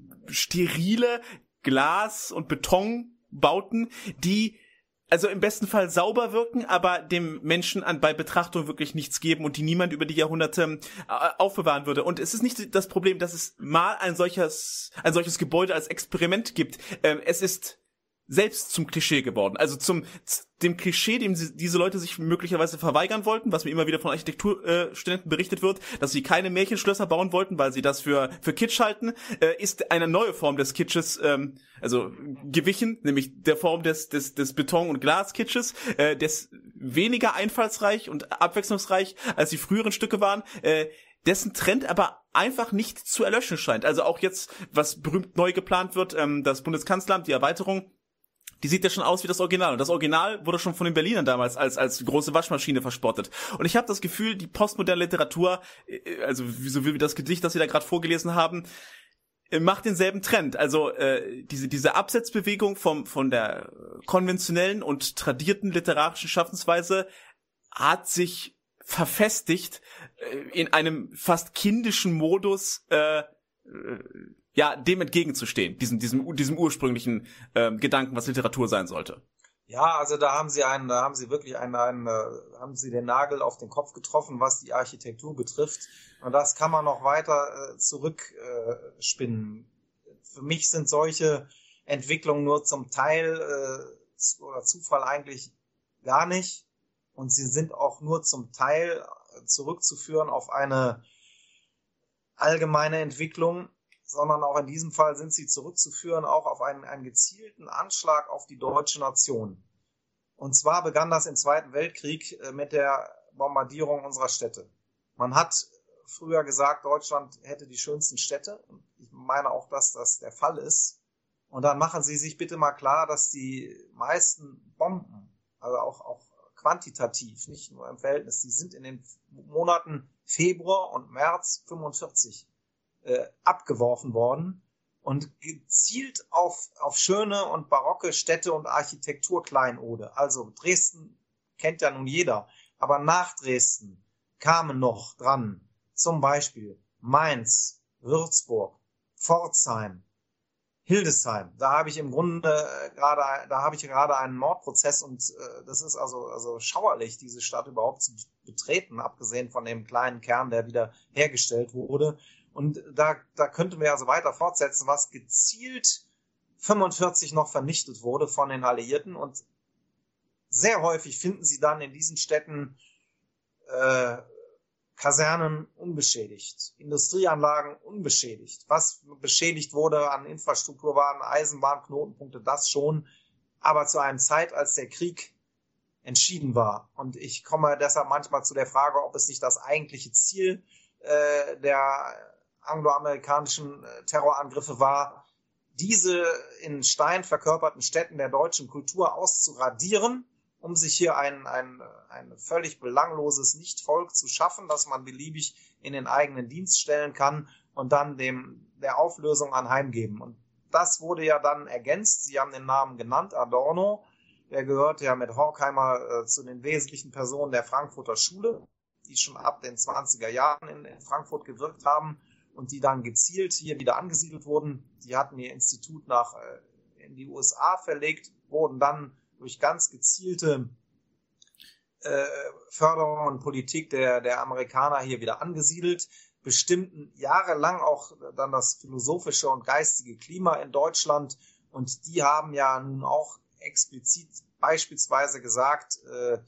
sterile Glas- und Betonbauten, die also im besten Fall sauber wirken, aber dem Menschen an bei Betrachtung wirklich nichts geben und die niemand über die Jahrhunderte äh, aufbewahren würde. Und es ist nicht das Problem, dass es mal ein solches ein solches Gebäude als Experiment gibt. Ähm, es ist selbst zum Klischee geworden. Also zum dem Klischee, dem sie, diese Leute sich möglicherweise verweigern wollten, was mir immer wieder von Architekturstudenten äh, berichtet wird, dass sie keine Märchenschlösser bauen wollten, weil sie das für für Kitsch halten, äh, ist eine neue Form des Kitsches, ähm, also gewichen, nämlich der Form des des des Beton- und Glaskitsches, äh, des weniger einfallsreich und abwechslungsreich als die früheren Stücke waren, äh, dessen Trend aber einfach nicht zu erlöschen scheint. Also auch jetzt, was berühmt neu geplant wird, ähm, das Bundeskanzleramt, die Erweiterung, die sieht ja schon aus wie das Original. Und das Original wurde schon von den Berlinern damals als als große Waschmaschine verspottet. Und ich habe das Gefühl, die postmoderne Literatur, also so wie das Gedicht, das Sie da gerade vorgelesen haben, macht denselben Trend. Also äh, diese diese Absetzbewegung vom von der konventionellen und tradierten literarischen Schaffensweise hat sich verfestigt äh, in einem fast kindischen Modus äh, äh, ja dem entgegenzustehen, diesem diesem diesem ursprünglichen äh, Gedanken, was Literatur sein sollte. Ja, also da haben Sie einen, da haben Sie wirklich einen, einen, haben Sie den Nagel auf den Kopf getroffen, was die Architektur betrifft. Und das kann man noch weiter äh, zurückspinnen. Äh, Für mich sind solche Entwicklungen nur zum Teil äh, oder Zufall eigentlich gar nicht. Und sie sind auch nur zum Teil zurückzuführen auf eine allgemeine Entwicklung, sondern auch in diesem Fall sind sie zurückzuführen auch auf einen, einen gezielten Anschlag auf die deutsche Nation. Und zwar begann das im Zweiten Weltkrieg mit der Bombardierung unserer Städte. Man hat früher gesagt, Deutschland hätte die schönsten Städte. Und ich meine auch, dass das der Fall ist. Und dann machen Sie sich bitte mal klar, dass die meisten Bomben, also auch, auch quantitativ, nicht nur im Verhältnis, die sind in den Monaten Februar und März fünfundvierzig Äh, abgeworfen worden und gezielt auf, auf schöne und barocke Städte und Architekturkleinode. Also Dresden kennt ja nun jeder, aber nach Dresden kamen noch dran zum Beispiel Mainz, Würzburg, Pforzheim, Hildesheim. Da habe ich im Grunde äh, gerade, da habe ich gerade einen Mordprozess und äh, das ist also, also schauerlich, diese Stadt überhaupt zu betreten, abgesehen von dem kleinen Kern, der wieder hergestellt wurde. Und da, da könnten wir also weiter fortsetzen, was gezielt fünfundvierzig noch vernichtet wurde von den Alliierten. Und sehr häufig finden Sie dann in diesen Städten äh, Kasernen unbeschädigt, Industrieanlagen unbeschädigt. Was beschädigt wurde an Infrastruktur waren Eisenbahnknotenpunkte, das schon. Aber zu einem Zeit, als der Krieg entschieden war. Und ich komme deshalb manchmal zu der Frage, ob es nicht das eigentliche Ziel äh, der angloamerikanischen Terrorangriffe war, diese in Stein verkörperten Städten der deutschen Kultur auszuradieren, um sich hier ein, ein, ein völlig belangloses Nichtvolk zu schaffen, das man beliebig in den eigenen Dienst stellen kann und dann dem der Auflösung anheimgeben. Und das wurde ja dann ergänzt. Sie haben den Namen genannt, Adorno. Der gehörte ja mit Horkheimer äh, zu den wesentlichen Personen der Frankfurter Schule, die schon ab den zwanziger Jahren in, in Frankfurt gewirkt haben und die dann gezielt hier wieder angesiedelt wurden. Die hatten ihr Institut nach äh, in die U S A verlegt, wurden dann durch ganz gezielte äh, Förderung und Politik der, der Amerikaner hier wieder angesiedelt, bestimmten jahrelang auch dann das philosophische und geistige Klima in Deutschland und die haben ja nun auch explizit beispielsweise gesagt, äh,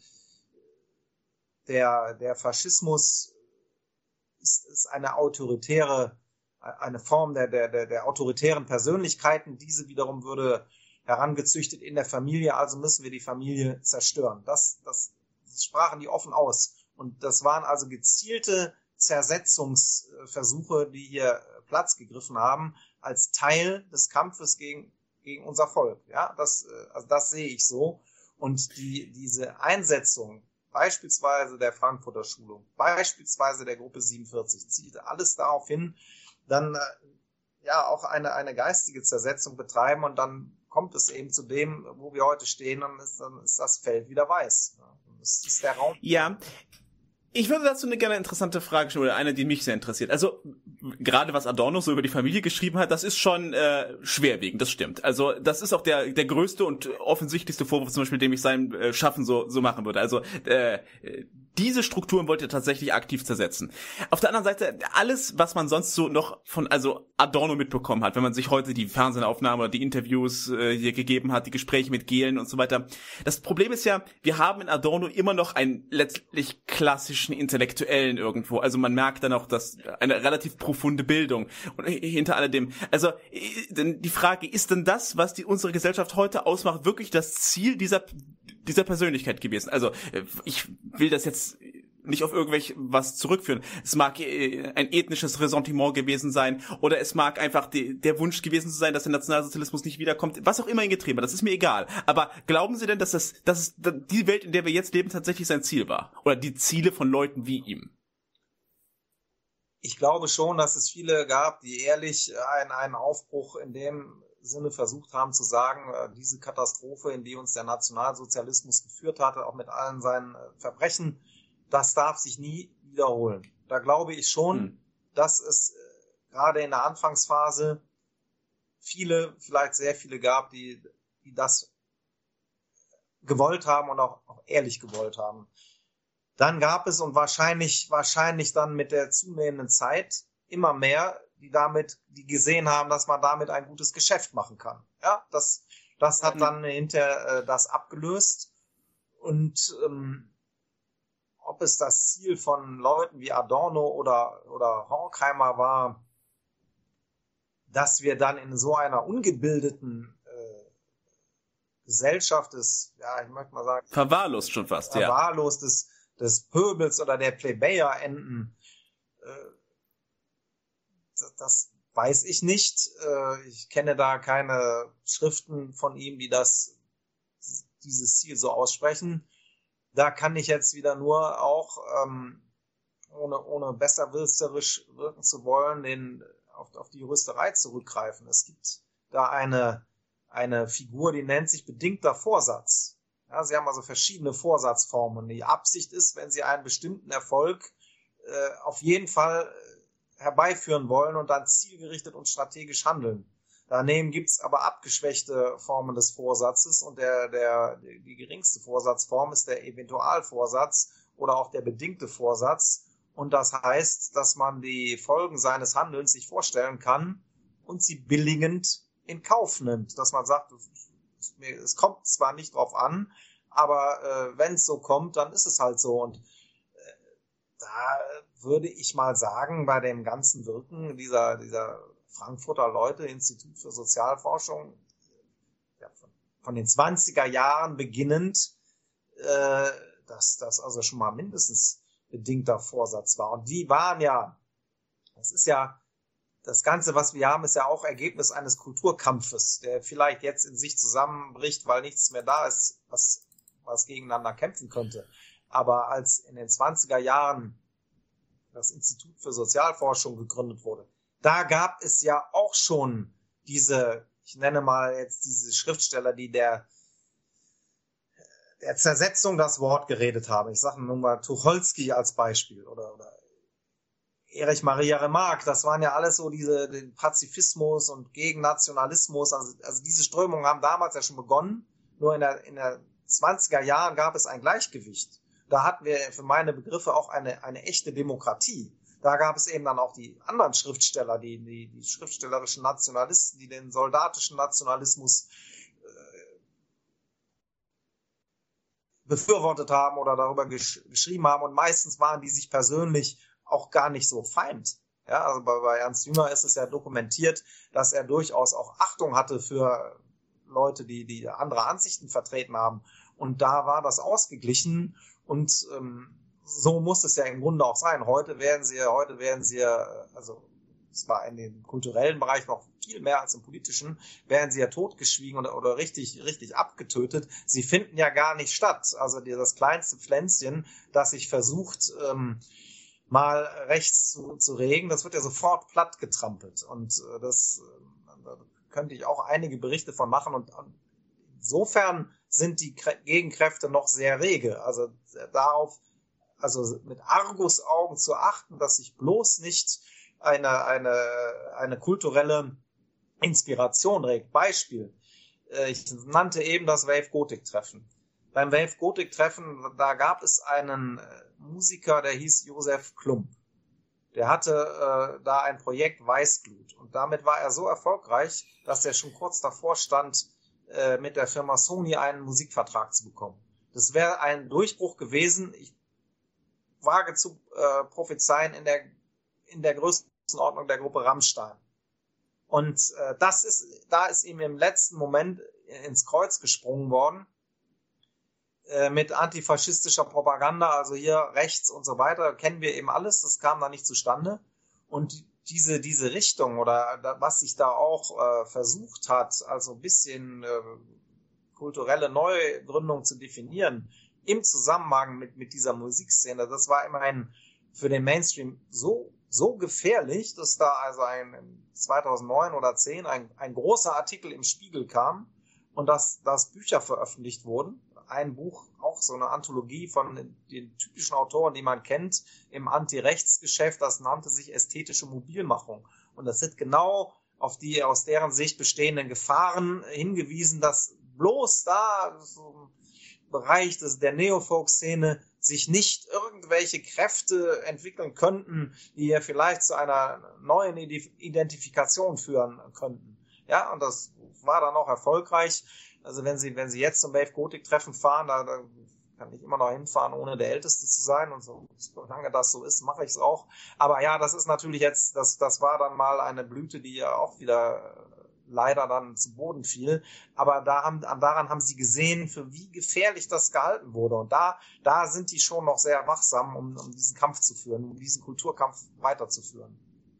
der, der Faschismus ist, ist eine autoritäre, eine Form der, der, der, der autoritären Persönlichkeiten. Diese wiederum würde herangezüchtet in der Familie, also müssen wir die Familie zerstören. Das, das, das sprachen die offen aus. Und das waren also gezielte Zersetzungsversuche, die hier Platz gegriffen haben, als Teil des Kampfes gegen, gegen unser Volk. Ja, das, also das sehe ich so. Und die, diese Einsetzung beispielsweise der Frankfurter Schulung, beispielsweise der Gruppe siebenundvierzig, zieht alles darauf hin, dann äh, ja auch eine, eine geistige Zersetzung betreiben und dann kommt es eben zu dem, wo wir heute stehen, dann ist, dann ist das Feld wieder weiß. Das ist der Raum. Ja, ich würde dazu eine gerne interessante Frage stellen, oder eine, die mich sehr interessiert. Also, gerade was Adorno so über die Familie geschrieben hat, das ist schon äh, schwerwiegend, das stimmt. Also, das ist auch der der größte und offensichtlichste Vorwurf, zum Beispiel, dem ich sein äh, Schaffen so so machen würde. Also, äh, diese Strukturen wollte er tatsächlich aktiv zersetzen. Auf der anderen Seite, alles, was man sonst so noch von also Adorno mitbekommen hat, wenn man sich heute die Fernsehaufnahmen oder die Interviews äh, hier gegeben hat, die Gespräche mit Gehlen und so weiter. Das Problem ist ja, wir haben in Adorno immer noch einen letztlich klassischen Intellektuellen irgendwo. Also man merkt dann auch, dass eine relativ profunde Bildung und hinter alledem. Also denn die Frage, ist denn das, was die unsere Gesellschaft heute ausmacht, wirklich das Ziel dieser dieser Persönlichkeit gewesen? Also ich will das jetzt nicht auf irgendwelche was zurückführen. Es mag ein ethnisches Ressentiment gewesen sein oder es mag einfach die, der Wunsch gewesen sein, dass der Nationalsozialismus nicht wiederkommt. Was auch immer ihn getrieben hat, das ist mir egal. Aber glauben Sie denn, dass das, dass es die Welt, in der wir jetzt leben, tatsächlich sein Ziel war? Oder die Ziele von Leuten wie ihm? Ich glaube schon, dass es viele gab, die ehrlich einen, einen Aufbruch in dem Sinne versucht haben zu sagen, diese Katastrophe, in die uns der Nationalsozialismus geführt hatte, auch mit allen seinen Verbrechen, das darf sich nie wiederholen. Da glaube ich schon, hm. dass es äh, gerade in der Anfangsphase viele, vielleicht sehr viele gab, die, die das gewollt haben und auch, auch ehrlich gewollt haben. Dann gab es und wahrscheinlich, wahrscheinlich dann mit der zunehmenden Zeit immer mehr, die damit, die gesehen haben, dass man damit ein gutes Geschäft machen kann. Ja, das, das hat dann hinter äh, das abgelöst. Und ähm, ob es das Ziel von Leuten wie Adorno oder, oder Horkheimer war, dass wir dann in so einer ungebildeten äh, Gesellschaft des, ja, ich möchte mal sagen, verwahrlost schon fast, ja. Verwahrlost des, des Pöbels oder der Plebejer enden, äh, das, das weiß ich nicht. Äh, ich kenne da keine Schriften von ihm, die das, dieses Ziel so aussprechen. Da kann ich jetzt wieder nur auch, ähm, ohne, ohne besserwisserisch wirken zu wollen, den, auf, auf die Juristerei zurückgreifen. Es gibt da eine, eine Figur, die nennt sich bedingter Vorsatz. Ja, sie haben also verschiedene Vorsatzformen. Die Absicht ist, wenn sie einen bestimmten Erfolg äh, auf jeden Fall herbeiführen wollen und dann zielgerichtet und strategisch handeln. Daneben gibt's aber abgeschwächte Formen des Vorsatzes und der, der, die geringste Vorsatzform ist der Eventualvorsatz oder auch der bedingte Vorsatz. Und das heißt, dass man die Folgen seines Handelns sich vorstellen kann und sie billigend in Kauf nimmt. Dass man sagt, es kommt zwar nicht drauf an, aber äh, wenn es so kommt, dann ist es halt so. Und äh, da würde ich mal sagen, bei dem ganzen Wirken dieser, dieser Frankfurter Leute, Institut für Sozialforschung, ja, von, von den zwanziger Jahren beginnend, äh, dass das also schon mal mindestens bedingter Vorsatz war. Und die waren ja, das ist ja, das Ganze, was wir haben, ist ja auch Ergebnis eines Kulturkampfes, der vielleicht jetzt in sich zusammenbricht, weil nichts mehr da ist, was, was gegeneinander kämpfen könnte. Aber als in den zwanziger Jahren das Institut für Sozialforschung gegründet wurde, da gab es ja auch schon diese, ich nenne mal jetzt diese Schriftsteller, die der, der Zersetzung das Wort geredet haben. Ich sage nun mal Tucholsky als Beispiel oder, oder Erich Maria Remarque. Das waren ja alles so diese, den Pazifismus und Gegennationalismus. Also, also diese Strömungen haben damals ja schon begonnen. Nur in der, in der zwanziger Jahren gab es ein Gleichgewicht. Da hatten wir für meine Begriffe auch eine, eine echte Demokratie. Da gab es eben dann auch die anderen Schriftsteller, die, die, die schriftstellerischen Nationalisten, die den soldatischen Nationalismus äh, befürwortet haben oder darüber gesch- geschrieben haben. Und meistens waren die sich persönlich auch gar nicht so feind. Ja, also bei, bei Ernst Jünger ist es ja dokumentiert, dass er durchaus auch Achtung hatte für Leute, die, die andere Ansichten vertreten haben. Und da war das ausgeglichen. Und ähm, so muss es ja im Grunde auch sein. Heute werden sie, heute werden sie, also zwar in dem kulturellen Bereich noch viel mehr als im politischen, werden sie ja totgeschwiegen oder, oder richtig, richtig abgetötet. Sie finden ja gar nicht statt. Also das kleinste Pflänzchen, das sich versucht, ähm, mal rechts zu, zu regen, das wird ja sofort platt getrampelt. Und äh, das, äh, da könnte ich auch einige Berichte von machen. Und, und insofern sind die Krä- Gegenkräfte noch sehr rege. Also darauf, also mit Argusaugen zu achten, dass sich bloß nicht eine, eine, eine kulturelle Inspiration regt. Beispiel, ich nannte eben das Wave-Gothic-Treffen. Beim Wave-Gothic-Treffen, da gab es einen Musiker, der hieß Josef Klump. Der hatte äh, da ein Projekt Weißglut. Und damit war er so erfolgreich, dass er schon kurz davor stand, äh, mit der Firma Sony einen Musikvertrag zu bekommen. Das wäre ein Durchbruch gewesen. Ich wage zu äh, prophezeien in der, in der Größenordnung der Gruppe Rammstein. Und äh, das ist, da ist ihm im letzten Moment ins Kreuz gesprungen worden äh, mit antifaschistischer Propaganda, also hier rechts und so weiter, kennen wir eben alles, das kam da nicht zustande. Und diese diese Richtung oder da, was sich da auch äh, versucht hat, also ein bisschen äh, kulturelle Neugründung zu definieren, im Zusammenhang mit mit dieser Musikszene, das war immerhin für den Mainstream so so gefährlich, dass da also ein zweitausendneun oder zehn ein, ein großer Artikel im Spiegel kam und dass, dass Bücher veröffentlicht wurden, ein Buch, auch so eine Anthologie von den typischen Autoren, die man kennt, im Anti-Rechts-Geschäft, das nannte sich ästhetische Mobilmachung. Und das wird genau auf die aus deren Sicht bestehenden Gefahren hingewiesen, dass bloß da so im Bereich des, der Neofolk-Szene sich nicht irgendwelche Kräfte entwickeln könnten, die hier vielleicht zu einer neuen Identifikation führen könnten. Ja, und das war dann auch erfolgreich. Also wenn Sie, wenn Sie jetzt zum Wave Gothic Treffen fahren, da, da kann ich immer noch hinfahren, ohne der Älteste zu sein, und so, solange das so ist, mache ich es auch. Aber ja, das ist natürlich jetzt, das, das war dann mal eine Blüte, die ja auch wieder leider dann zu Boden fiel. Aber da haben, daran haben sie gesehen, für wie gefährlich das gehalten wurde. Und da, da sind die schon noch sehr wachsam, um, um diesen Kampf zu führen, um diesen Kulturkampf weiterzuführen.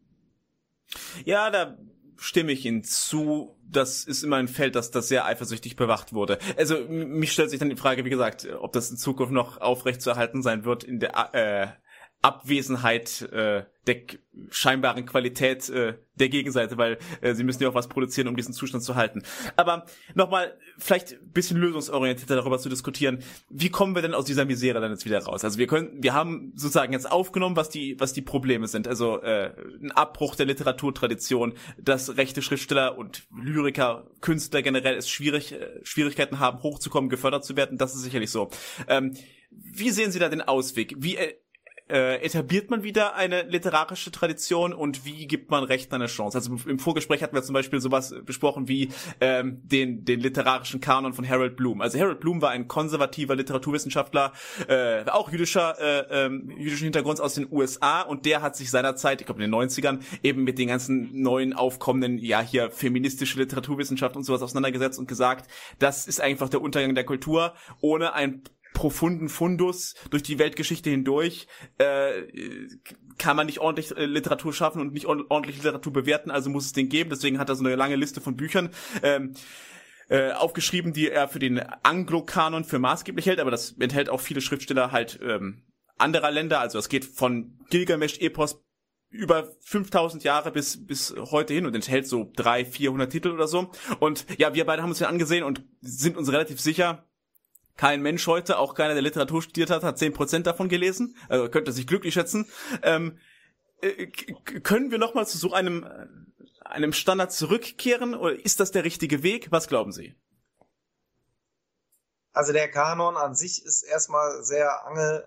Ja, da stimme ich Ihnen zu. Das ist immer ein Feld, das, das sehr eifersüchtig bewacht wurde. Also mich stellt sich dann die Frage, wie gesagt, ob das in Zukunft noch aufrechtzuerhalten sein wird in der äh, Abwesenheit äh, der scheinbaren Qualität äh, der Gegenseite, weil äh, sie müssen ja auch was produzieren, um diesen Zustand zu halten. Aber nochmal, vielleicht ein bisschen lösungsorientierter darüber zu diskutieren, wie kommen wir denn aus dieser Misere dann jetzt wieder raus? Also wir können, wir haben sozusagen jetzt aufgenommen, was die, was die Probleme sind. Also äh, ein Abbruch der Literaturtradition, dass rechte Schriftsteller und Lyriker, Künstler generell es schwierig, äh, Schwierigkeiten haben, hochzukommen, gefördert zu werden. Das ist sicherlich so. Ähm, wie sehen Sie da den Ausweg? Wie äh, Äh, etabliert man wieder eine literarische Tradition und wie gibt man Rechten eine Chance? Also im Vorgespräch hatten wir zum Beispiel sowas besprochen wie ähm, den den literarischen Kanon von Harold Bloom. Also Harold Bloom war ein konservativer Literaturwissenschaftler, äh, auch jüdischer äh, ähm, jüdischen Hintergrunds aus den U S A, und der hat sich seinerzeit, ich glaube in den neunzigern, eben mit den ganzen neuen aufkommenden, ja hier feministische Literaturwissenschaft und sowas auseinandergesetzt und gesagt, das ist einfach der Untergang der Kultur. Ohne ein profunden Fundus durch die Weltgeschichte hindurch äh, kann man nicht ordentlich äh, Literatur schaffen und nicht ordentlich Literatur bewerten, also muss es den geben. Deswegen hat er so eine lange Liste von Büchern ähm, äh, aufgeschrieben, die er für den Anglo-Kanon für maßgeblich hält, aber das enthält auch viele Schriftsteller halt ähm, anderer Länder. Also es geht von Gilgamesch-Epos über fünftausend Jahre bis bis heute hin und enthält so dreihundert, vierhundert Titel oder so. Und ja, wir beide haben uns den angesehen und sind uns relativ sicher, kein Mensch heute, auch keiner, der Literatur studiert hat, hat zehn Prozent davon gelesen. Also könnte sich glücklich schätzen. Ähm, äh, können wir nochmal zu so einem, einem Standard zurückkehren? Oder ist das der richtige Weg? Was glauben Sie? Also der Kanon an sich ist erstmal sehr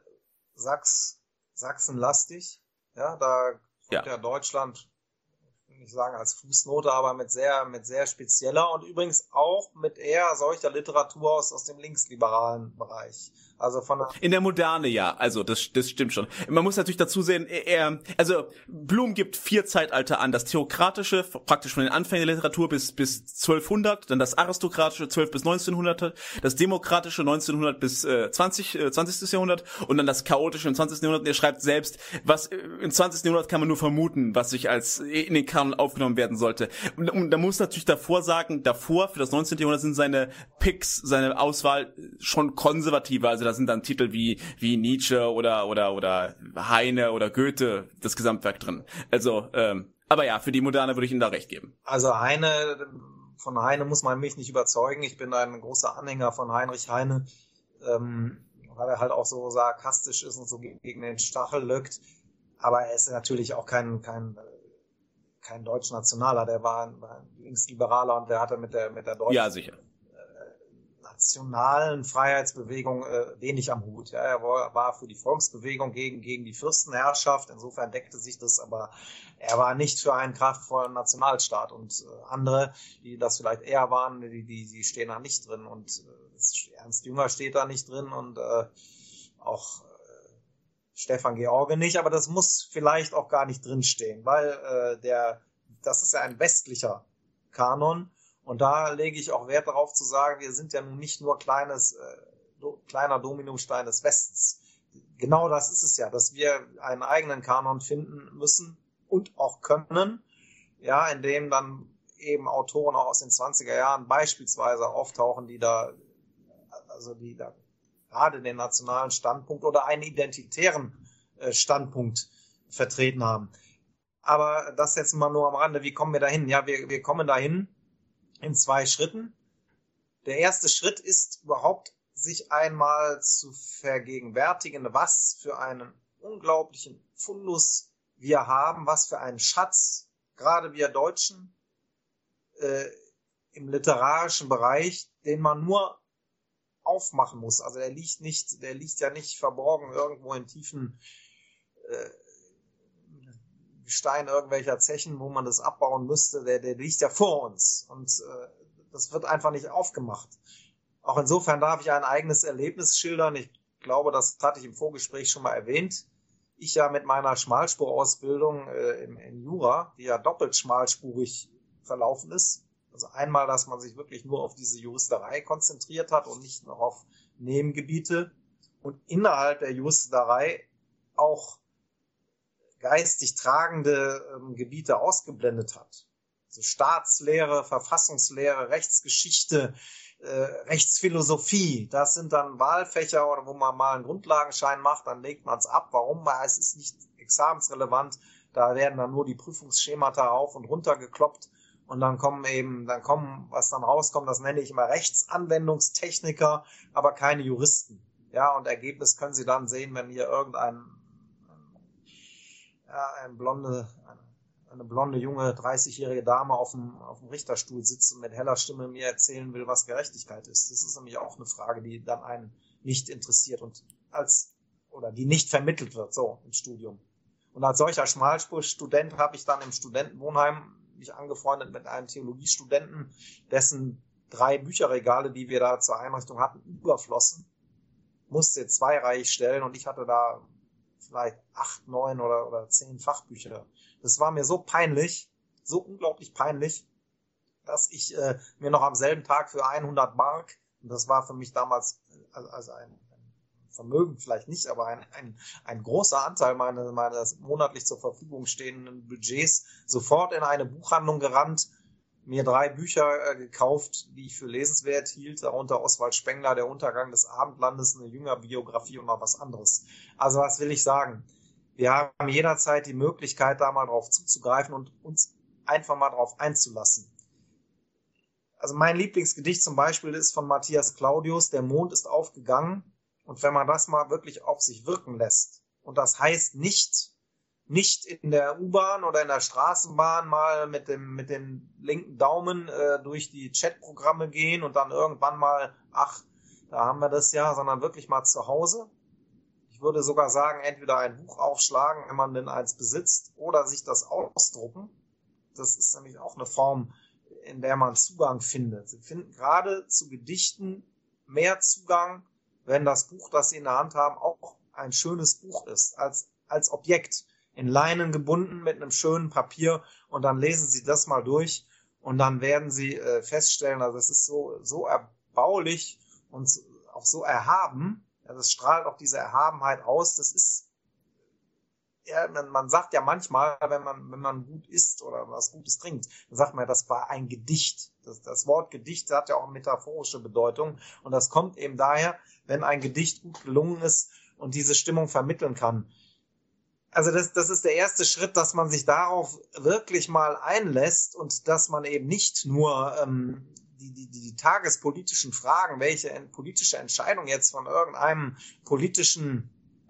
angelsachsenlastig. Ja, da kommt ja, ja Deutschland, ich will nicht sagen als Fußnote, aber mit sehr, mit sehr spezieller und übrigens auch mit eher solcher Literatur aus, aus dem linksliberalen Bereich. Also von der in der Moderne, ja, also das das stimmt schon. Man muss natürlich dazu sehen, er, also Bloom gibt vier Zeitalter an: das theokratische, praktisch von den Anfängen der Literatur bis bis zwölfhundert, dann das aristokratische zwölf bis neunzehnhundert, das demokratische neunzehnhundert bis äh, zwanzig äh, zwanzigstes Jahrhundert und dann das chaotische im zwanzigsten Jahrhundert. Und er schreibt selbst, was äh, im zwanzigsten Jahrhundert kann man nur vermuten, was sich als in den Kanon aufgenommen werden sollte. Und, und da muss natürlich davor sagen, davor für das neunzehnten Jahrhundert sind seine Picks, seine Auswahl schon konservativer. Also da sind dann Titel wie wie Nietzsche oder oder oder Heine oder Goethe, das Gesamtwerk drin. Also, ähm, aber ja, für die Moderne würde ich Ihnen da recht geben. Also Heine, von Heine muss man mich nicht überzeugen. Ich bin ein großer Anhänger von Heinrich Heine, ähm, weil er halt auch so sarkastisch ist und so gegen den Stachel lückt. Aber er ist natürlich auch kein kein kein Deutschnationaler. Der war ein, war ein Linksliberaler und der hatte mit der mit der deutschen ja, sicher. nationalen Freiheitsbewegung äh, wenig am Hut. Ja, er war, war für die Volksbewegung gegen gegen die Fürstenherrschaft. Insofern deckte sich das, aber er war nicht für einen kraftvollen Nationalstaat. Und äh, andere, die das vielleicht eher waren, die die, die stehen da nicht drin. Und äh, Ernst Jünger steht da nicht drin und äh, auch äh, Stefan George nicht. Aber das muss vielleicht auch gar nicht drinstehen, weil äh, der das ist ja ein westlicher Kanon. Und da lege ich auch Wert darauf zu sagen, wir sind ja nun nicht nur kleines, äh, do, kleiner Dominostein des Westens. Genau das ist es ja, dass wir einen eigenen Kanon finden müssen und auch können, ja, in dem dann eben Autoren auch aus den zwanziger Jahren beispielsweise auftauchen, die da, also die da gerade den nationalen Standpunkt oder einen identitären äh, Standpunkt vertreten haben. Aber das jetzt mal nur am Rande, wie kommen wir dahin? Ja, wir, wir kommen dahin in zwei Schritten. Der erste Schritt ist überhaupt sich einmal zu vergegenwärtigen, was für einen unglaublichen Fundus wir haben, was für einen Schatz, gerade wir Deutschen, äh, im literarischen Bereich, den man nur aufmachen muss. Also der liegt nicht, der liegt ja nicht verborgen irgendwo in tiefen äh, Gestein irgendwelcher Zechen, wo man das abbauen müsste. Der, der liegt ja vor uns und äh, das wird einfach nicht aufgemacht. Auch insofern darf ich ein eigenes Erlebnis schildern. Ich glaube, das hatte ich im Vorgespräch schon mal erwähnt. Ich ja mit meiner Schmalspurausbildung äh, in, in Jura, die ja doppelt schmalspurig verlaufen ist. Also einmal, dass man sich wirklich nur auf diese Juristerei konzentriert hat und nicht noch auf Nebengebiete und innerhalb der Juristerei auch geistig tragende ähm, Gebiete ausgeblendet hat. Also Staatslehre, Verfassungslehre, Rechtsgeschichte, äh, Rechtsphilosophie, das sind dann Wahlfächer, oder wo man mal einen Grundlagenschein macht, dann legt man es ab. Warum? Weil es ist nicht examensrelevant, da werden dann nur die Prüfungsschemata rauf und runter gekloppt und dann kommen eben, dann kommen, was dann rauskommt, das nenne ich immer Rechtsanwendungstechniker, aber keine Juristen. Ja, und Ergebnis können Sie dann sehen, wenn hier irgendein ja, ein blonde, eine, eine blonde, junge, dreißigjährige Dame auf dem, auf dem Richterstuhl sitzt und mit heller Stimme mir erzählen will, was Gerechtigkeit ist. Das ist nämlich auch eine Frage, die dann einen nicht interessiert und als, oder die nicht vermittelt wird, so im Studium. Und als solcher Schmalspurstudent habe ich dann im Studentenwohnheim mich angefreundet mit einem Theologiestudenten, dessen drei Bücherregale, die wir da zur Einrichtung hatten, überflossen. Musste jetzt zweireihig stellen und ich hatte da vielleicht acht, neun oder, oder zehn Fachbücher. Das war mir so peinlich, so unglaublich peinlich, dass ich äh, mir noch am selben Tag für hundert Mark, und das war für mich damals also, also ein, ein Vermögen vielleicht nicht, aber ein, ein, ein großer Anteil meines, meines monatlich zur Verfügung stehenden Budgets, sofort in eine Buchhandlung gerannt, mir drei Bücher äh, gekauft, die ich für lesenswert hielt, darunter Oswald Spengler, Der Untergang des Abendlandes, eine Jüngerbiografie und noch was anderes. Also was will ich sagen? Wir haben jederzeit die Möglichkeit, da mal drauf zuzugreifen und uns einfach mal drauf einzulassen. Also mein Lieblingsgedicht zum Beispiel ist von Matthias Claudius, Der Mond ist aufgegangen. Und wenn man das mal wirklich auf sich wirken lässt, und das heißt nicht, nicht in der U-Bahn oder in der Straßenbahn mal mit dem, mit dem linken Daumen äh, durch die Chatprogramme gehen und dann irgendwann mal, ach, da haben wir das ja, sondern wirklich mal zu Hause. Ich würde sogar sagen, entweder ein Buch aufschlagen, wenn man denn eins besitzt, oder sich das ausdrucken. Das ist nämlich auch eine Form, in der man Zugang findet. Sie finden gerade zu Gedichten mehr Zugang, wenn das Buch, das Sie in der Hand haben, auch ein schönes Buch ist, als, als Objekt, in Leinen gebunden mit einem schönen Papier, und dann lesen Sie das mal durch und dann werden Sie äh, feststellen, also es ist so, so erbaulich und so, auch so erhaben, ja, das strahlt auch diese Erhabenheit aus, das ist, ja, man, man sagt ja manchmal, wenn man, wenn man gut isst oder was Gutes trinkt, dann sagt man, das war ein Gedicht. Das, das Wort Gedicht hat ja auch eine metaphorische Bedeutung, und das kommt eben daher, wenn ein Gedicht gut gelungen ist und diese Stimmung vermitteln kann. Also das, das ist der erste Schritt, dass man sich darauf wirklich mal einlässt und dass man eben nicht nur ähm, die, die, die tagespolitischen Fragen, welche politische Entscheidung jetzt von irgendeinem politischen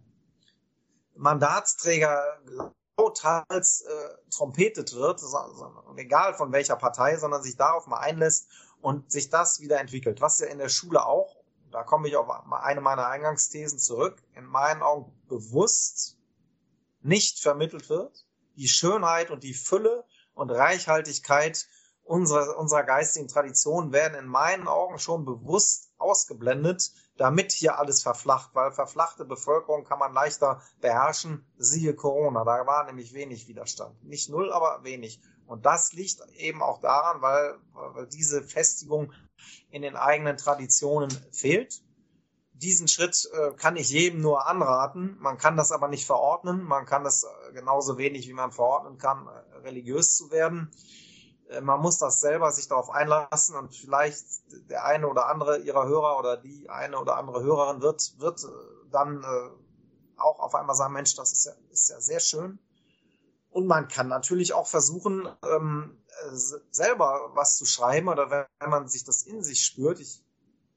Mandatsträger lauthals äh, trompetet wird, sondern, egal von welcher Partei, sondern sich darauf mal einlässt und sich das wieder entwickelt. Was ja in der Schule auch, da komme ich auf eine meiner Eingangsthesen zurück, in meinen Augen bewusst nicht vermittelt wird. Die Schönheit und die Fülle und Reichhaltigkeit unserer, unserer geistigen Tradition werden in meinen Augen schon bewusst ausgeblendet, damit hier alles verflacht, weil verflachte Bevölkerung kann man leichter beherrschen, siehe Corona, da war nämlich wenig Widerstand. Nicht null, aber wenig. Und das liegt eben auch daran, weil, weil diese Festigung in den eigenen Traditionen fehlt. Diesen Schritt äh, kann ich jedem nur anraten. Man kann das aber nicht verordnen. Man kann das äh, genauso wenig, wie man verordnen kann, äh, religiös zu werden. Äh, man muss das selber sich darauf einlassen, und vielleicht der eine oder andere Ihrer Hörer oder die eine oder andere Hörerin wird, wird äh, dann äh, auch auf einmal sagen, Mensch, das ist ja, ist ja sehr schön. Und man kann natürlich auch versuchen, ähm, selber was zu schreiben, oder wenn man sich das in sich spürt. Ich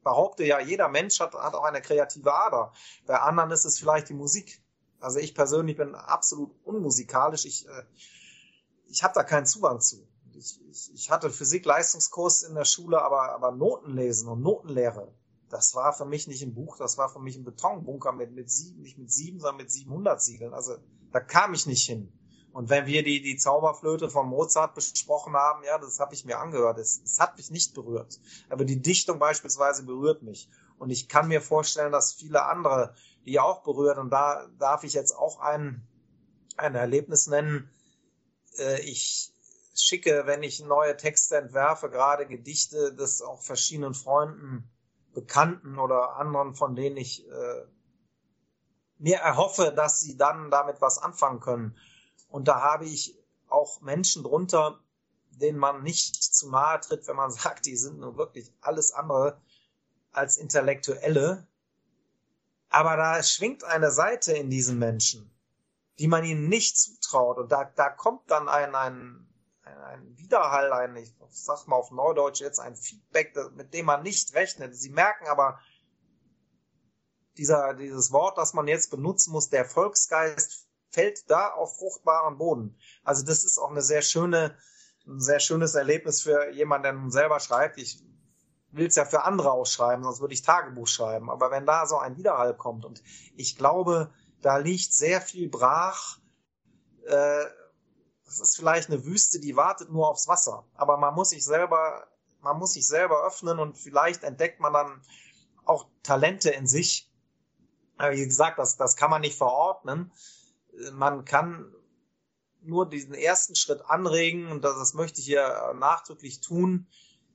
behaupte ja, jeder Mensch hat, hat auch eine kreative Ader. Bei anderen ist es vielleicht die Musik. Also ich persönlich bin absolut unmusikalisch. Ich, äh, ich habe da keinen Zugang zu. Ich, ich, ich hatte Physik-Leistungskurs in der Schule, aber, aber Notenlesen und Notenlehre, das war für mich nicht ein Buch, das war für mich ein Betonbunker mit, mit sieben, nicht mit sieben, sondern mit siebenhundert Siegeln. Also da kam ich nicht hin. Und wenn wir die, die Zauberflöte von Mozart besprochen haben, ja, das habe ich mir angehört. Es, es hat mich nicht berührt. Aber die Dichtung beispielsweise berührt mich. Und ich kann mir vorstellen, dass viele andere, die auch berührt, und da darf ich jetzt auch ein, ein Erlebnis nennen. Äh, ich schicke, wenn ich neue Texte entwerfe, gerade Gedichte, das auch verschiedenen Freunden, Bekannten oder anderen, von denen ich äh, mir erhoffe, dass sie dann damit was anfangen können. Und da habe ich auch Menschen drunter, denen man nicht zu nahe tritt, wenn man sagt, die sind nun wirklich alles andere als Intellektuelle. Aber da schwingt eine Seite in diesen Menschen, die man ihnen nicht zutraut. Und da, da kommt dann ein, ein, ein, ein Widerhall, ein, ich sag mal auf Neudeutsch jetzt, ein Feedback, mit dem man nicht rechnet. Sie merken aber, dieser, dieses Wort, das man jetzt benutzen muss, der Volksgeist, fällt da auf fruchtbaren Boden. Also das ist auch eine sehr schöne, ein sehr schönes Erlebnis für jemanden, der nun selber schreibt. Ich will es ja für andere ausschreiben, sonst würde ich Tagebuch schreiben. Aber wenn da so ein Widerhall kommt, und ich glaube, da liegt sehr viel brach. Äh, das ist vielleicht eine Wüste, die wartet nur aufs Wasser. Aber man muss sich selber, man muss sich selber öffnen, und vielleicht entdeckt man dann auch Talente in sich. Aber wie gesagt, das, das kann man nicht verordnen. Man kann nur diesen ersten Schritt anregen, und das, das möchte ich hier nachdrücklich tun,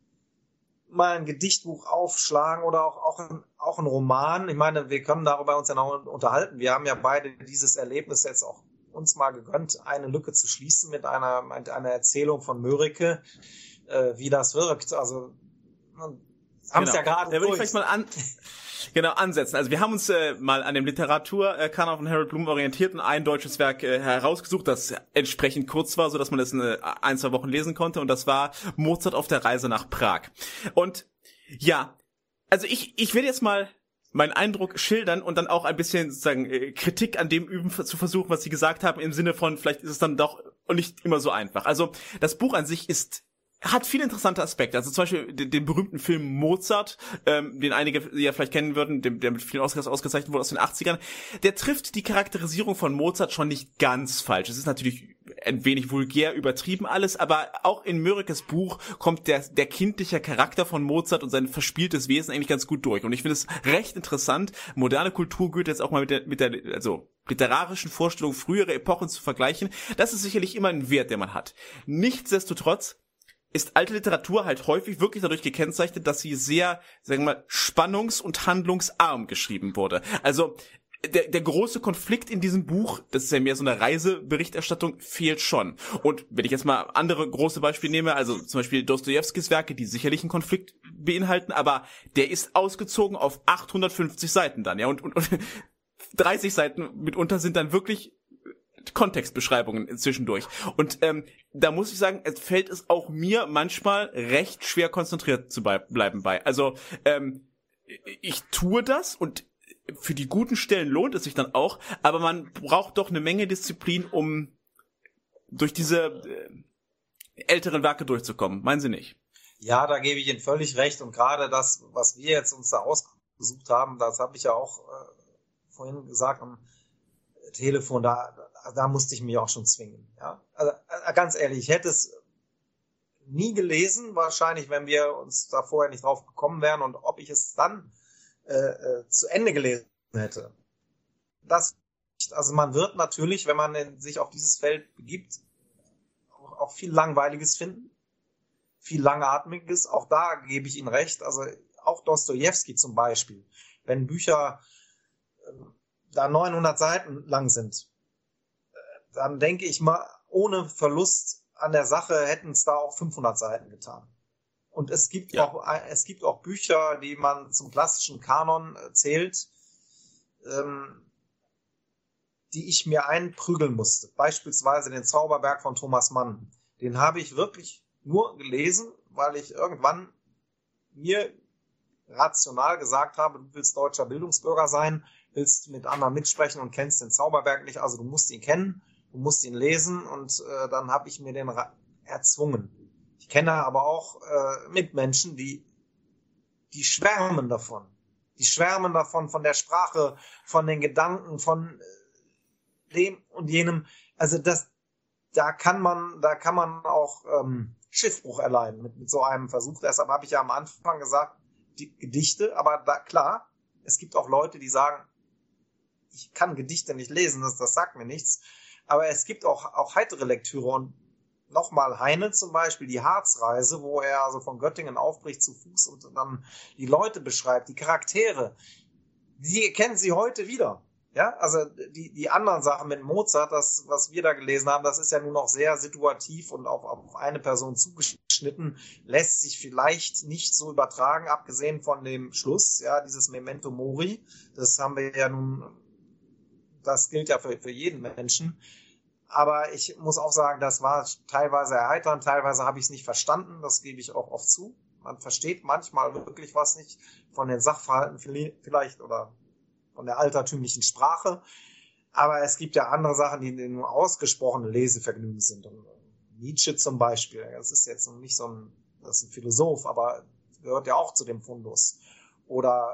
mal ein Gedichtbuch aufschlagen oder auch, auch, ein, auch ein Roman. Ich meine, wir können darüber uns ja noch unterhalten. Wir haben ja beide dieses Erlebnis jetzt auch uns mal gegönnt, eine Lücke zu schließen mit einer, mit einer Erzählung von Mörike, äh, wie das wirkt. Also haben es genau. ja gerade Da würde ich vielleicht mal an... Genau, ansetzen. Also wir haben uns äh, mal an dem Literaturkanon von Harold Bloom orientiert und ein deutsches Werk äh, herausgesucht, das entsprechend kurz war, so dass man das in äh, ein, zwei Wochen lesen konnte, und das war Mozart auf der Reise nach Prag. Und ja, also ich ich werde jetzt mal meinen Eindruck schildern und dann auch ein bisschen sozusagen äh, Kritik an dem üben zu versuchen, was Sie gesagt haben, im Sinne von, vielleicht ist es dann doch nicht immer so einfach. Also das Buch an sich ist hat viele interessante Aspekte. Also zum Beispiel den, den berühmten Film Mozart, ähm, den einige ja vielleicht kennen würden, dem, der mit vielen Oscars ausgezeichnet wurde aus den achtzigern. Der trifft die Charakterisierung von Mozart schon nicht ganz falsch. Es ist natürlich ein wenig vulgär übertrieben alles, aber auch in Mörikes Buch kommt der, der kindliche Charakter von Mozart und sein verspieltes Wesen eigentlich ganz gut durch. Und ich finde es recht interessant, moderne Kulturgüter jetzt auch mal mit der, mit der, also literarischen Vorstellung früherer Epochen zu vergleichen. Das ist sicherlich immer ein Wert, den man hat. Nichtsdestotrotz ist alte Literatur halt häufig wirklich dadurch gekennzeichnet, dass sie sehr, sagen wir mal, spannungs- und handlungsarm geschrieben wurde. Also der, der große Konflikt in diesem Buch, das ist ja mehr so eine Reiseberichterstattung, fehlt schon. Und wenn ich jetzt mal andere große Beispiele nehme, also zum Beispiel Dostojewskis Werke, die sicherlich einen Konflikt beinhalten, aber der ist ausgezogen auf achthundertfünfzig Seiten dann, ja, und, und, und dreißig Seiten mitunter sind dann wirklich Kontextbeschreibungen zwischendurch. Und ähm, da muss ich sagen, es fällt es auch mir manchmal recht schwer konzentriert zu bei- bleiben bei. Also ähm, ich tue das, und für die guten Stellen lohnt es sich dann auch, aber man braucht doch eine Menge Disziplin, um durch diese äh, älteren Werke durchzukommen. Meinen Sie nicht? Ja, da gebe ich Ihnen völlig recht. Und gerade das, was wir jetzt uns da ausgesucht haben, das habe ich ja auch äh, vorhin gesagt am Telefon, da, da musste ich mich auch schon zwingen. Ja? Also ganz ehrlich, ich hätte es nie gelesen, wahrscheinlich, wenn wir uns da vorher nicht drauf gekommen wären, und ob ich es dann äh, äh, zu Ende gelesen hätte. Das, also man wird natürlich, wenn man in, sich auf dieses Feld begibt, auch, auch viel Langweiliges finden, viel Langatmiges. Auch da gebe ich Ihnen recht. Also auch Dostojewski zum Beispiel, wenn Bücher äh, da neunhundert Seiten lang sind, dann denke ich mal, ohne Verlust an der Sache hätten es da auch fünfhundert Seiten getan. Und es gibt ja. auch es gibt auch Bücher, die man zum klassischen Kanon zählt, ähm, die ich mir einprügeln musste. Beispielsweise den Zauberberg von Thomas Mann. Den habe ich wirklich nur gelesen, weil ich irgendwann mir rational gesagt habe, du willst deutscher Bildungsbürger sein, willst mit anderen mitsprechen und kennst den Zauberberg nicht, also du musst ihn kennen, du musst ihn lesen und äh, dann habe ich mir den ra- erzwungen. Ich kenne aber auch äh, Mitmenschen, die, die schwärmen davon. Die schwärmen davon, von der Sprache, von den Gedanken, von äh, dem und jenem. Also das, da kann man, da kann man auch ähm, Schiffbruch erleiden mit, mit so einem Versuch. Deshalb habe ich ja am Anfang gesagt, die Gedichte, aber da, klar, es gibt auch Leute, die sagen, ich kann Gedichte nicht lesen, das, das sagt mir nichts. Aber es gibt auch, auch heitere Lektüre und nochmal Heine zum Beispiel, die Harzreise, wo er also von Göttingen aufbricht zu Fuß und dann die Leute beschreibt, die Charaktere, die kennen sie heute wieder. Ja, also die, die anderen Sachen mit Mozart, das, was wir da gelesen haben, das ist ja nun auch sehr situativ und auf, auf eine Person zugeschnitten, lässt sich vielleicht nicht so übertragen, abgesehen von dem Schluss, ja, dieses Memento Mori, das haben wir ja nun, das gilt ja für, für jeden Menschen. Aber ich muss auch sagen, das war teilweise erheiternd, teilweise habe ich es nicht verstanden, das gebe ich auch oft zu. Man versteht manchmal wirklich was nicht von den Sachverhalten vielleicht oder von der altertümlichen Sprache. Aber es gibt ja andere Sachen, die nur ausgesprochene Lesevergnügen sind. Und Nietzsche zum Beispiel, das ist jetzt nicht so ein, das ist ein Philosoph, aber gehört ja auch zu dem Fundus. Oder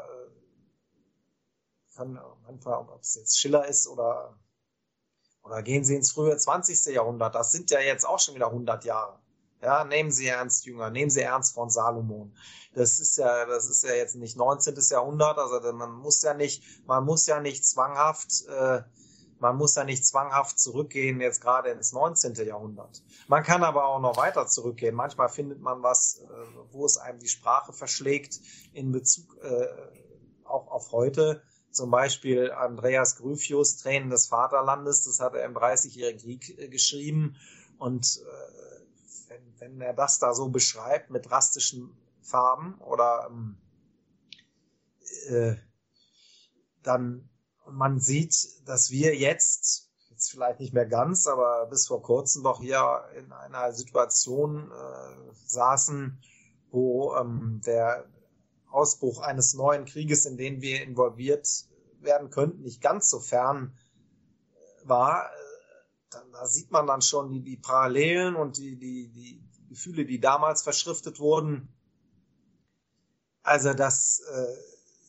kann manchmal, ob es jetzt Schiller ist oder Oder gehen Sie ins frühe zwanzigste Jahrhundert, das sind ja jetzt auch schon wieder hundert Jahre. Ja, nehmen Sie Ernst Jünger, nehmen Sie Ernst von Salomon. Das ist ja, das ist ja jetzt nicht neunzehnten Jahrhundert, also man muss ja nicht, man muss ja nicht zwanghaft, äh, man muss ja nicht zwanghaft zurückgehen jetzt gerade ins neunzehnten Jahrhundert. Man kann aber auch noch weiter zurückgehen. Manchmal findet man was, äh, wo es einem die Sprache verschlägt in Bezug äh, auch auf heute. Zum Beispiel Andreas Gryphius, Tränen des Vaterlandes, das hat er im Dreißigjährigen Krieg äh, geschrieben. Und äh, wenn, wenn er das da so beschreibt mit drastischen Farben oder ähm, äh, dann man sieht, dass wir jetzt, jetzt vielleicht nicht mehr ganz, aber bis vor kurzem doch hier in einer Situation äh, saßen, wo ähm, der Ausbruch eines neuen Krieges, in den wir involviert werden könnten, nicht ganz so fern war. Da, da sieht man dann schon die, die Parallelen und die, die, die Gefühle, die damals verschriftet wurden. Also das äh,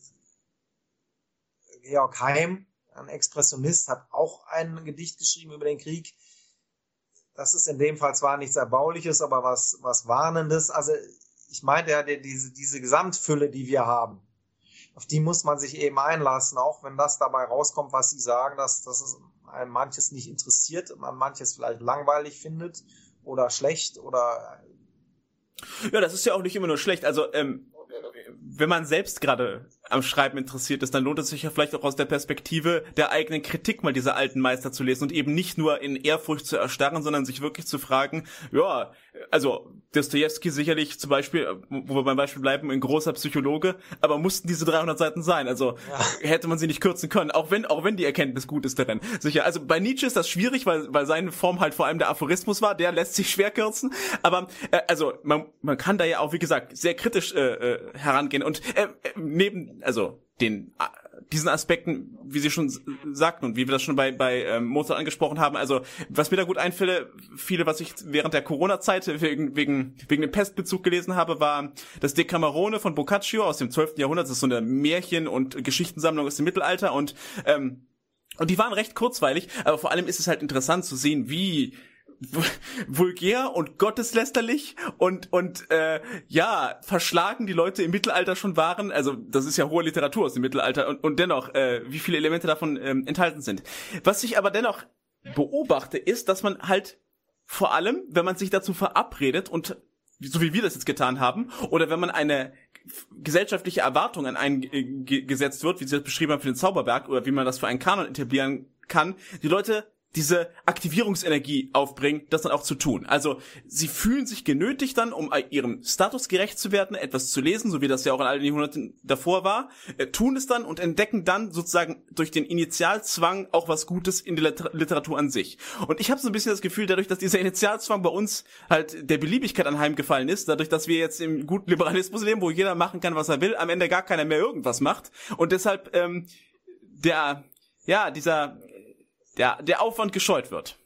Georg Heim, ein Expressionist, hat auch ein Gedicht geschrieben über den Krieg. Das ist in dem Fall zwar nichts Erbauliches, aber was, was Warnendes. Also ich meinte ja, diese, diese Gesamtfülle, die wir haben, auf die muss man sich eben einlassen, auch wenn das dabei rauskommt, was Sie sagen, dass, dass es einem manches nicht interessiert, man manches vielleicht langweilig findet oder schlecht oder... Ja, das ist ja auch nicht immer nur schlecht. Also, ähm, wenn man selbst gerade am Schreiben interessiert ist, dann lohnt es sich ja vielleicht auch aus der Perspektive der eigenen Kritik mal diese alten Meister zu lesen und eben nicht nur in Ehrfurcht zu erstarren, sondern sich wirklich zu fragen, ja, also Dostojewski sicherlich zum Beispiel, wo wir beim Beispiel bleiben, ein großer Psychologe, aber mussten diese dreihundert Seiten sein, also ja. Hätte man sie nicht kürzen können, auch wenn auch wenn die Erkenntnis gut ist darin. Sicher, also bei Nietzsche ist das schwierig, weil weil seine Form halt vor allem der Aphorismus war, der lässt sich schwer kürzen, aber äh, also man man kann da ja auch, wie gesagt, sehr kritisch äh, äh, herangehen und äh, neben also den diesen Aspekten, wie Sie schon sagten und wie wir das schon bei bei ähm, Mozart angesprochen haben, also was mir da gut einfälle, viele, was ich während der Corona-Zeit wegen wegen wegen dem Pestbezug gelesen habe, war das Decamerone von Boccaccio aus dem zwölften Jahrhundert. Das ist so eine Märchen- und Geschichtensammlung aus dem Mittelalter und ähm, und die waren recht kurzweilig, aber vor allem ist es halt interessant zu sehen, wie vulgär und gotteslästerlich und und äh, ja verschlagen die Leute im Mittelalter schon waren. Also das ist ja hohe Literatur aus dem Mittelalter und, und dennoch äh, wie viele Elemente davon ähm, enthalten sind. Was ich aber dennoch beobachte, ist, dass man halt vor allem, wenn man sich dazu verabredet und so wie wir das jetzt getan haben, oder wenn man eine gesellschaftliche Erwartung an einen äh, gesetzt wird, wie Sie das beschrieben haben für den Zauberberg oder wie man das für einen Kanon etablieren kann, die Leute diese Aktivierungsenergie aufbringen, das dann auch zu tun. Also sie fühlen sich genötigt dann, um ihrem Status gerecht zu werden, etwas zu lesen, so wie das ja auch in all den Jahrhunderten davor war, äh, tun es dann und entdecken dann sozusagen durch den Initialzwang auch was Gutes in der Liter- Literatur an sich. Und ich habe so ein bisschen das Gefühl, dadurch, dass dieser Initialzwang bei uns halt der Beliebigkeit anheimgefallen ist, dadurch, dass wir jetzt im guten Liberalismus leben, wo jeder machen kann, was er will, am Ende gar keiner mehr irgendwas macht und deshalb ähm, der, ja, dieser Der, der Aufwand gescheut wird.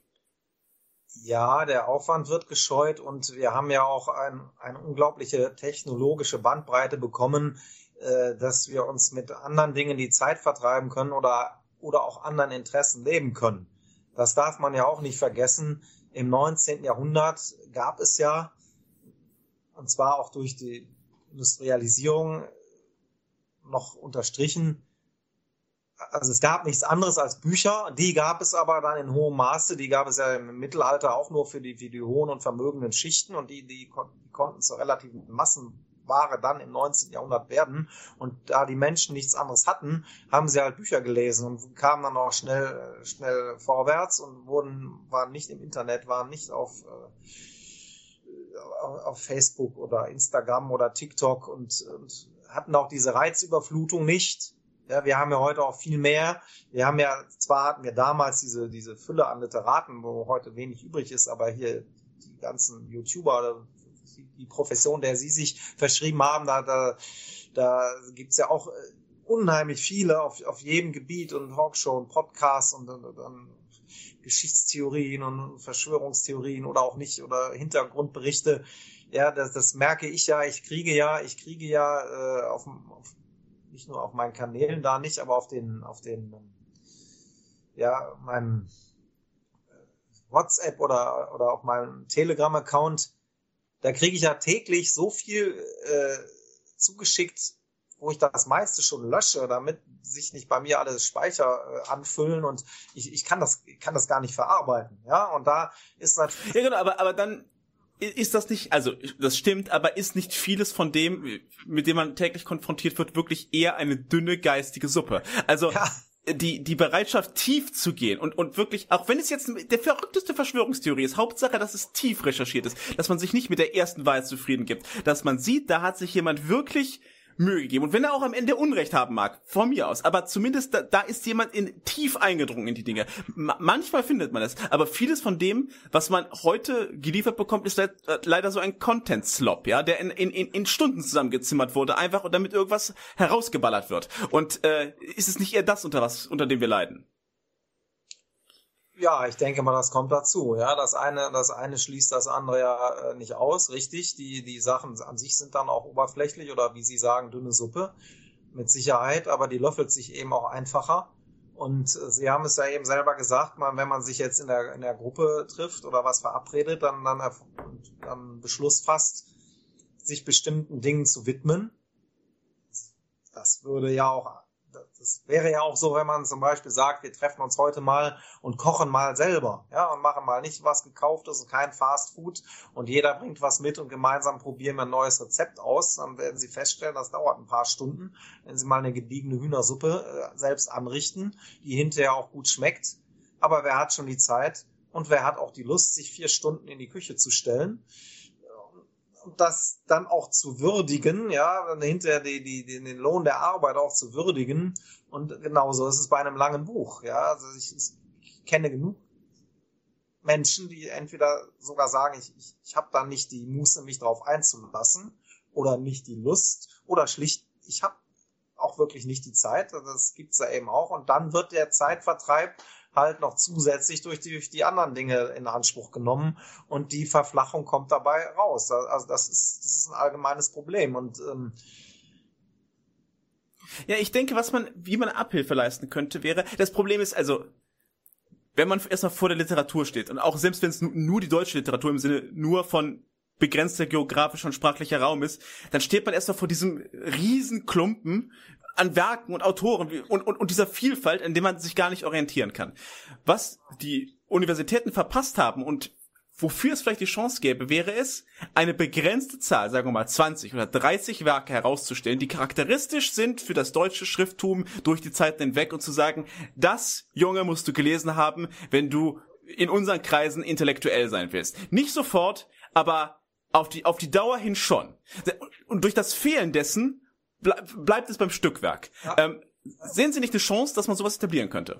Ja, der Aufwand wird gescheut und wir haben ja auch ein, eine unglaubliche technologische Bandbreite bekommen, äh, dass wir uns mit anderen Dingen die Zeit vertreiben können oder, oder auch anderen Interessen leben können. Das darf man ja auch nicht vergessen. Im neunzehnten Jahrhundert gab es ja, und zwar auch durch die Industrialisierung noch unterstrichen, also es gab nichts anderes als Bücher, die gab es aber dann in hohem Maße, die gab es ja im Mittelalter auch nur für die, für die hohen und vermögenden Schichten und die, die, kon- die konnten zur relativen Massenware dann im neunzehnten Jahrhundert werden und da die Menschen nichts anderes hatten, haben sie halt Bücher gelesen und kamen dann auch schnell, schnell vorwärts und wurden, waren nicht im Internet, waren nicht auf, äh, auf Facebook oder Instagram oder TikTok und, und hatten auch diese Reizüberflutung nicht. Ja, wir haben ja heute auch viel mehr. Wir haben ja, zwar hatten wir damals diese, diese Fülle an Literaten, wo heute wenig übrig ist, aber hier die ganzen YouTuber, die Profession, der sie sich verschrieben haben, da, da, da gibt's ja auch unheimlich viele auf, auf jedem Gebiet und Talkshow und Podcasts und dann Geschichtstheorien und Verschwörungstheorien oder auch nicht oder Hintergrundberichte. Ja, das, das merke ich ja. Ich kriege ja, ich kriege ja äh, auf, auf nicht nur auf meinen Kanälen da nicht, aber auf den, auf den, ja, meinem WhatsApp oder, oder auf meinem Telegram-Account, da kriege ich ja täglich so viel äh, zugeschickt, wo ich das meiste schon lösche, damit sich nicht bei mir alles Speicher äh, anfüllen und ich, ich kann das, kann das gar nicht verarbeiten, ja, und da ist natürlich... Ja, genau, aber, aber dann ist das nicht, also das stimmt, aber ist nicht vieles von dem, mit dem man täglich konfrontiert wird, wirklich eher eine dünne geistige Suppe. Also ja. die die Bereitschaft, tief zu gehen und und wirklich, auch wenn es jetzt der verrückteste Verschwörungstheorie ist, Hauptsache, dass es tief recherchiert ist, dass man sich nicht mit der ersten Wahrheit zufrieden gibt, dass man sieht, da hat sich jemand wirklich Mühe gegeben. Und wenn er auch am Ende Unrecht haben mag, von mir aus, aber zumindest da, da ist jemand in, tief eingedrungen in die Dinge. Ma- manchmal findet man es, aber vieles von dem, was man heute geliefert bekommt, ist le- leider so ein Content-Slop, ja, der in, in, in Stunden zusammengezimmert wurde, einfach und damit irgendwas herausgeballert wird. Und äh, ist es nicht eher das, unter was, unter dem wir leiden? Ja, ich denke mal, das kommt dazu. Ja, das eine, das eine schließt das andere ja äh, nicht aus, richtig. Die, die Sachen an sich sind dann auch oberflächlich oder wie Sie sagen, dünne Suppe mit Sicherheit, aber die löffelt sich eben auch einfacher. Und äh, Sie haben es ja eben selber gesagt, man, wenn man sich jetzt in der, in der Gruppe trifft oder was verabredet, dann, dann, dann Beschluss fasst, sich bestimmten Dingen zu widmen. Das würde ja auch Das wäre ja auch so, wenn man zum Beispiel sagt, wir treffen uns heute mal und kochen mal selber, ja, und machen mal nicht was Gekauftes und kein Fast Food und jeder bringt was mit und gemeinsam probieren wir ein neues Rezept aus. Dann werden Sie feststellen, das dauert ein paar Stunden, wenn Sie mal eine gediegene Hühnersuppe äh, selbst anrichten, die hinterher auch gut schmeckt. Aber wer hat schon die Zeit und wer hat auch die Lust, sich vier Stunden in die Küche zu stellen? Und das dann auch zu würdigen, ja, dann hinterher die, die, den Lohn der Arbeit auch zu würdigen. Und genauso ist es bei einem langen Buch, ja. Also ich, ich kenne genug Menschen, die entweder sogar sagen, ich, ich, ich habe da nicht die Muße, mich darauf einzulassen oder nicht die Lust oder schlicht, ich habe auch wirklich nicht die Zeit. Das gibt's ja eben auch. Und dann wird der Zeitvertreib halt noch zusätzlich durch die, durch die anderen Dinge in Anspruch genommen und die Verflachung kommt dabei raus. Also das ist, das ist ein allgemeines Problem und ähm ja, ich denke, was man, wie man Abhilfe leisten könnte, wäre, das Problem ist also, wenn man erstmal vor der Literatur steht und auch selbst wenn es nur die deutsche Literatur im Sinne nur von begrenzter geografischer und sprachlicher Raum ist, dann steht man erstmal vor diesem riesen Klumpen an Werken und Autoren und, und, und dieser Vielfalt, in dem man sich gar nicht orientieren kann. Was die Universitäten verpasst haben und wofür es vielleicht die Chance gäbe, wäre es, eine begrenzte Zahl, sagen wir mal zwanzig oder dreißig Werke herauszustellen, die charakteristisch sind für das deutsche Schrifttum durch die Zeiten hinweg und zu sagen, das, Junge, musst du gelesen haben, wenn du in unseren Kreisen intellektuell sein willst. Nicht sofort, aber auf die, auf die Dauer hin schon. Und durch das Fehlen dessen ble- bleibt es beim Stückwerk. Ja. Ähm, sehen Sie nicht eine Chance, dass man sowas etablieren könnte?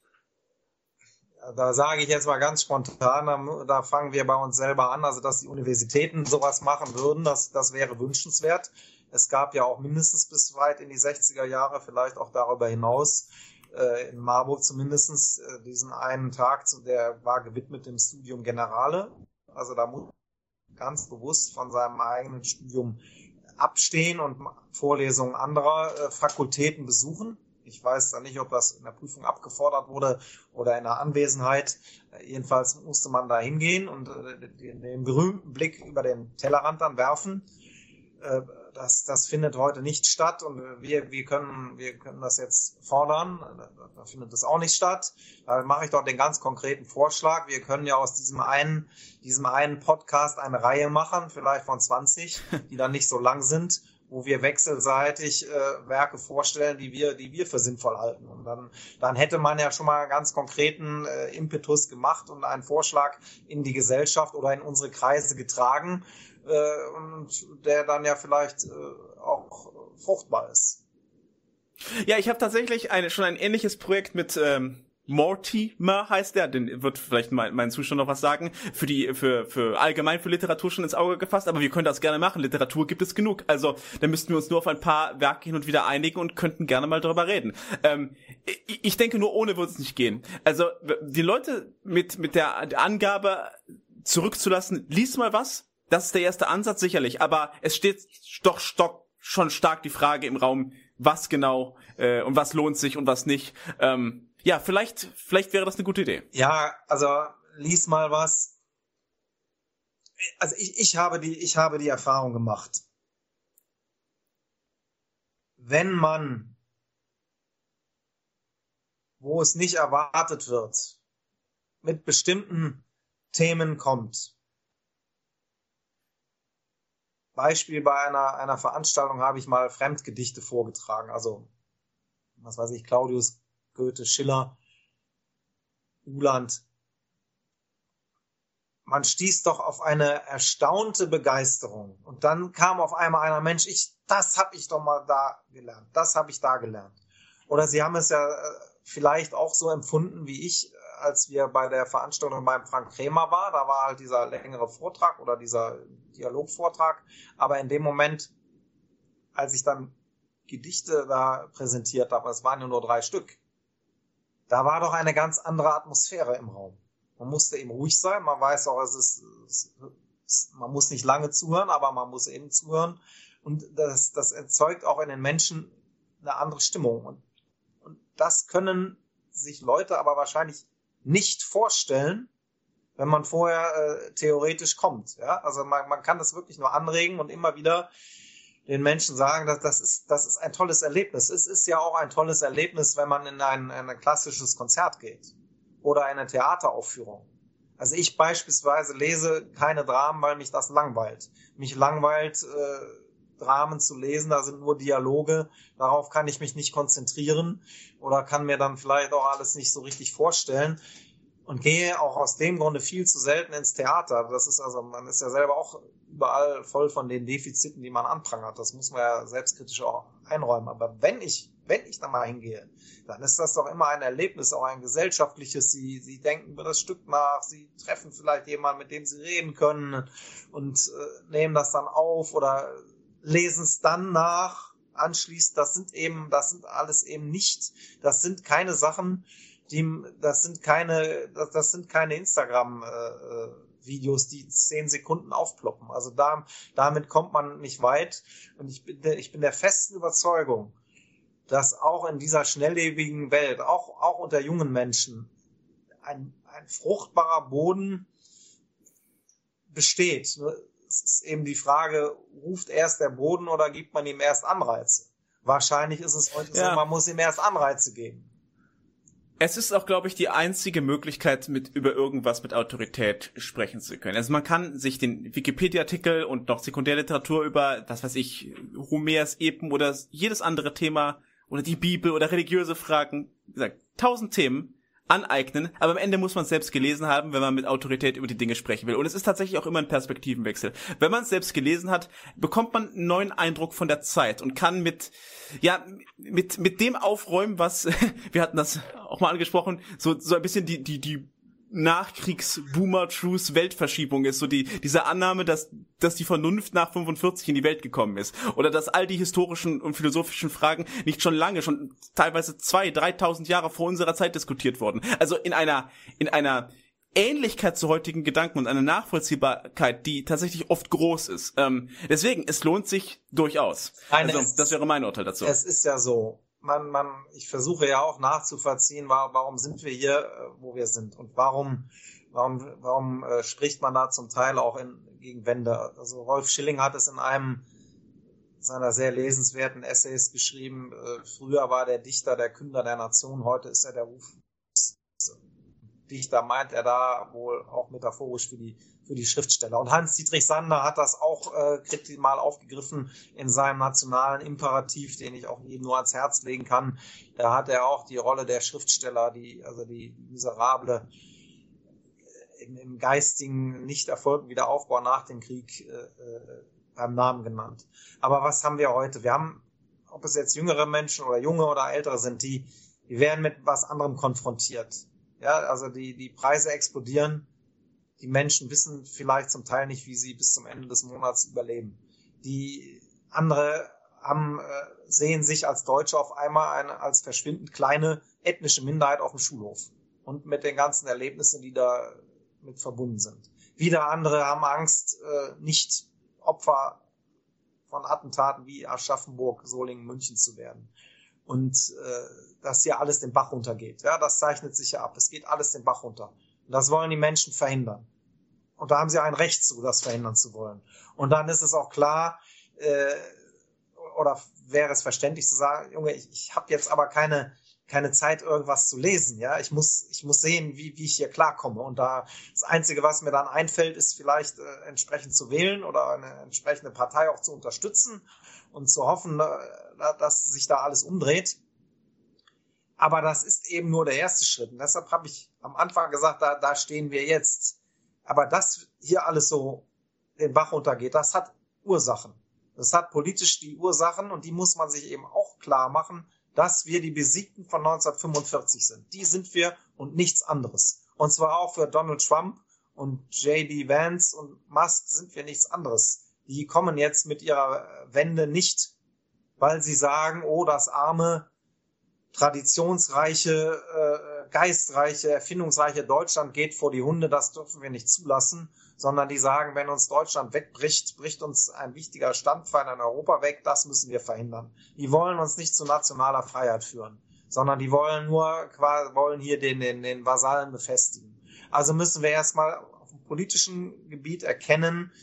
Da sage ich jetzt mal ganz spontan, da, da fangen wir bei uns selber an, also dass die Universitäten sowas machen würden, das, das wäre wünschenswert. Es gab ja auch mindestens bis weit in die sechziger Jahre, vielleicht auch darüber hinaus, äh, in Marburg zumindest äh, diesen einen Tag, der war gewidmet dem Studium Generale. Also da muss man ganz bewusst von seinem eigenen Studium abstehen und Vorlesungen anderer äh, Fakultäten besuchen. Ich weiß da nicht, ob das in der Prüfung abgefordert wurde oder in der Anwesenheit. Jedenfalls musste man da hingehen und den berühmten Blick über den Tellerrand dann werfen. Das, das findet heute nicht statt und wir, wir, können, wir können das jetzt fordern. Da findet es auch nicht statt. Da mache ich doch den ganz konkreten Vorschlag. Wir können ja aus diesem einen, diesem einen Podcast eine Reihe machen, vielleicht von zwanzig, die dann nicht so lang sind, wo wir wechselseitig äh, Werke vorstellen, die wir, die wir für sinnvoll halten. Und dann, dann hätte man ja schon mal ganz konkreten äh, Impetus gemacht und einen Vorschlag in die Gesellschaft oder in unsere Kreise getragen, äh, und der dann ja vielleicht äh, auch fruchtbar ist. Ja, ich habe tatsächlich eine, schon ein ähnliches Projekt mit ähm Mortimer heißt der, den wird vielleicht mein, mein Zuschauer noch was sagen, für die, für, für allgemein für Literatur schon ins Auge gefasst, aber wir können das gerne machen. Literatur gibt es genug. Also, da müssten wir uns nur auf ein paar Werke hin und wieder einigen und könnten gerne mal darüber reden. Ähm, ich, ich denke, nur ohne wird es nicht gehen. Also, die Leute mit, mit der Angabe zurückzulassen, lies mal was, das ist der erste Ansatz sicherlich, aber es steht doch stock, schon stark die Frage im Raum, was genau, äh, und was lohnt sich und was nicht. Ähm, Ja, vielleicht, vielleicht wäre das eine gute Idee. Ja, also lies mal was. Also ich, ich habe die, ich habe die Erfahrung gemacht. Wenn man, wo es nicht erwartet wird, mit bestimmten Themen kommt. Beispiel bei einer, einer Veranstaltung habe ich mal Fremdgedichte vorgetragen. Also, was weiß ich, Claudius, Goethe, Schiller, Uhland. Man stieß doch auf eine erstaunte Begeisterung. Und dann kam auf einmal einer, Mensch, ich, das habe ich doch mal da gelernt. Das habe ich da gelernt. Oder Sie haben es ja vielleicht auch so empfunden wie ich, als wir bei der Veranstaltung beim Frank Kremer war. Da war halt dieser längere Vortrag oder dieser Dialogvortrag. Aber in dem Moment, als ich dann Gedichte da präsentiert habe, es waren ja nur drei Stück, da war doch eine ganz andere Atmosphäre im Raum. Man musste eben ruhig sein. Man weiß auch, es ist, es, es, man muss nicht lange zuhören, aber man muss eben zuhören. Und das, das erzeugt auch in den Menschen eine andere Stimmung. Und, und das können sich Leute aber wahrscheinlich nicht vorstellen, wenn man vorher äh, theoretisch kommt. Ja? Also man, man kann das wirklich nur anregen und immer wieder den Menschen sagen, dass das ist, das ist ein tolles Erlebnis. Es ist ja auch ein tolles Erlebnis, wenn man in ein, in ein klassisches Konzert geht oder eine Theateraufführung. Also ich beispielsweise lese keine Dramen, weil mich das langweilt. Mich langweilt, äh, Dramen zu lesen, da sind nur Dialoge, darauf kann ich mich nicht konzentrieren oder kann mir dann vielleicht auch alles nicht so richtig vorstellen. Und gehe auch aus dem Grunde viel zu selten ins Theater. Das ist also, man ist ja selber auch überall voll von den Defiziten, die man anprangert. Das muss man ja selbstkritisch auch einräumen. Aber wenn ich, wenn ich da mal hingehe, dann ist das doch immer ein Erlebnis, auch ein gesellschaftliches. Sie, sie denken über das Stück nach, sie treffen vielleicht jemanden, mit dem sie reden können und äh, nehmen das dann auf oder lesen es dann nach. Anschließend, das sind eben, das sind alles eben nicht, das sind keine Sachen, die, das sind keine, das, das sind keine Instagram-Videos, äh, die zehn Sekunden aufploppen. Also da, damit kommt man nicht weit. Und ich bin, der, ich bin der festen Überzeugung, dass auch in dieser schnelllebigen Welt, auch, auch unter jungen Menschen, ein, ein fruchtbarer Boden besteht. Es ist eben die Frage, ruft erst der Boden oder gibt man ihm erst Anreize? Wahrscheinlich ist es heute ja. so, man muss ihm erst Anreize geben. Es ist auch, glaube ich, die einzige Möglichkeit, mit über irgendwas mit Autorität sprechen zu können. Also man kann sich den Wikipedia-Artikel und noch Sekundärliteratur über, was weiß ich, Homers Epen oder jedes andere Thema oder die Bibel oder religiöse Fragen, wie gesagt, tausend Themen aneignen, aber am Ende muss man es selbst gelesen haben, wenn man mit Autorität über die Dinge sprechen will. Und es ist tatsächlich auch immer ein Perspektivenwechsel. Wenn man es selbst gelesen hat, bekommt man einen neuen Eindruck von der Zeit und kann mit, ja, mit mit dem aufräumen, was, wir hatten das auch mal angesprochen, so so ein bisschen die die die Nachkriegs-Boomer-Truth-Weltverschiebung ist, so die diese Annahme, dass dass die Vernunft nach fünfundvierzig in die Welt gekommen ist oder dass all die historischen und philosophischen Fragen nicht schon lange, schon teilweise zwei, dreitausend Jahre vor unserer Zeit diskutiert wurden. Also in einer in einer Ähnlichkeit zu heutigen Gedanken und einer Nachvollziehbarkeit, die tatsächlich oft groß ist. Ähm, deswegen, es lohnt sich durchaus. Nein, also es, das wäre mein Urteil dazu. Es ist ja so. Man, man, ich versuche ja auch nachzuvollziehen, warum sind wir hier, wo wir sind und warum, warum, warum äh, spricht man da zum Teil auch in, gegen Wände. Also Rolf Schilling hat es in einem seiner sehr lesenswerten Essays geschrieben. Äh, früher war der Dichter der Künder der Nation, heute ist er der Rufdichter, meint er da wohl auch metaphorisch für die für die Schriftsteller. Und Hans-Dietrich Sander hat das auch äh, kritisch mal aufgegriffen in seinem nationalen Imperativ, den ich auch jedem nur ans Herz legen kann. Da hat er auch die Rolle der Schriftsteller, die also die miserable im, im geistigen Nicht-erfolgten Wiederaufbau nach dem Krieg äh, beim Namen genannt. Aber was haben wir heute? Wir haben, ob es jetzt jüngere Menschen oder junge oder ältere sind, die, die werden mit was anderem konfrontiert. Ja, also die, die Preise explodieren. Die Menschen wissen vielleicht zum Teil nicht, wie sie bis zum Ende des Monats überleben. Die andere haben, äh, sehen sich als Deutsche auf einmal eine, als verschwindend kleine ethnische Minderheit auf dem Schulhof. Und mit den ganzen Erlebnissen, die da mit verbunden sind. Wieder andere haben Angst, äh, nicht Opfer von Attentaten wie Aschaffenburg, Solingen, München zu werden. Und äh, dass hier alles den Bach runtergeht. Ja, das zeichnet sich ja ab. Es geht alles den Bach runter. Und das wollen die Menschen verhindern. Und da haben sie ein Recht zu, das verhindern zu wollen. Und dann ist es auch klar, äh, oder wäre es verständlich zu sagen, Junge, ich, ich habe jetzt aber keine keine Zeit, irgendwas zu lesen. Ja, ich muss ich muss sehen, wie wie ich hier klarkomme. Und da das Einzige, was mir dann einfällt, ist vielleicht äh, entsprechend zu wählen oder eine entsprechende Partei auch zu unterstützen und zu hoffen, äh, dass sich da alles umdreht. Aber das ist eben nur der erste Schritt. Und deshalb habe ich am Anfang gesagt, da, da stehen wir jetzt. Aber dass hier alles so den Bach runtergeht, das hat Ursachen. Das hat politisch die Ursachen und die muss man sich eben auch klar machen, dass wir die Besiegten von neunzehnhundertfünfundvierzig sind. Die sind wir und nichts anderes. Und zwar auch für Donald Trump und J D Vance und Musk sind wir nichts anderes. Die kommen jetzt mit ihrer Wende nicht, weil sie sagen, oh, das arme, traditionsreiche, äh, geistreiche, erfindungsreiche Deutschland geht vor die Hunde, das dürfen wir nicht zulassen, sondern die sagen, wenn uns Deutschland wegbricht, bricht uns ein wichtiger Standbein in Europa weg, das müssen wir verhindern. Die wollen uns nicht zu nationaler Freiheit führen, sondern die wollen nur, wollen hier den, den, den Vasallen befestigen. Also müssen wir erstmal auf dem politischen Gebiet erkennen,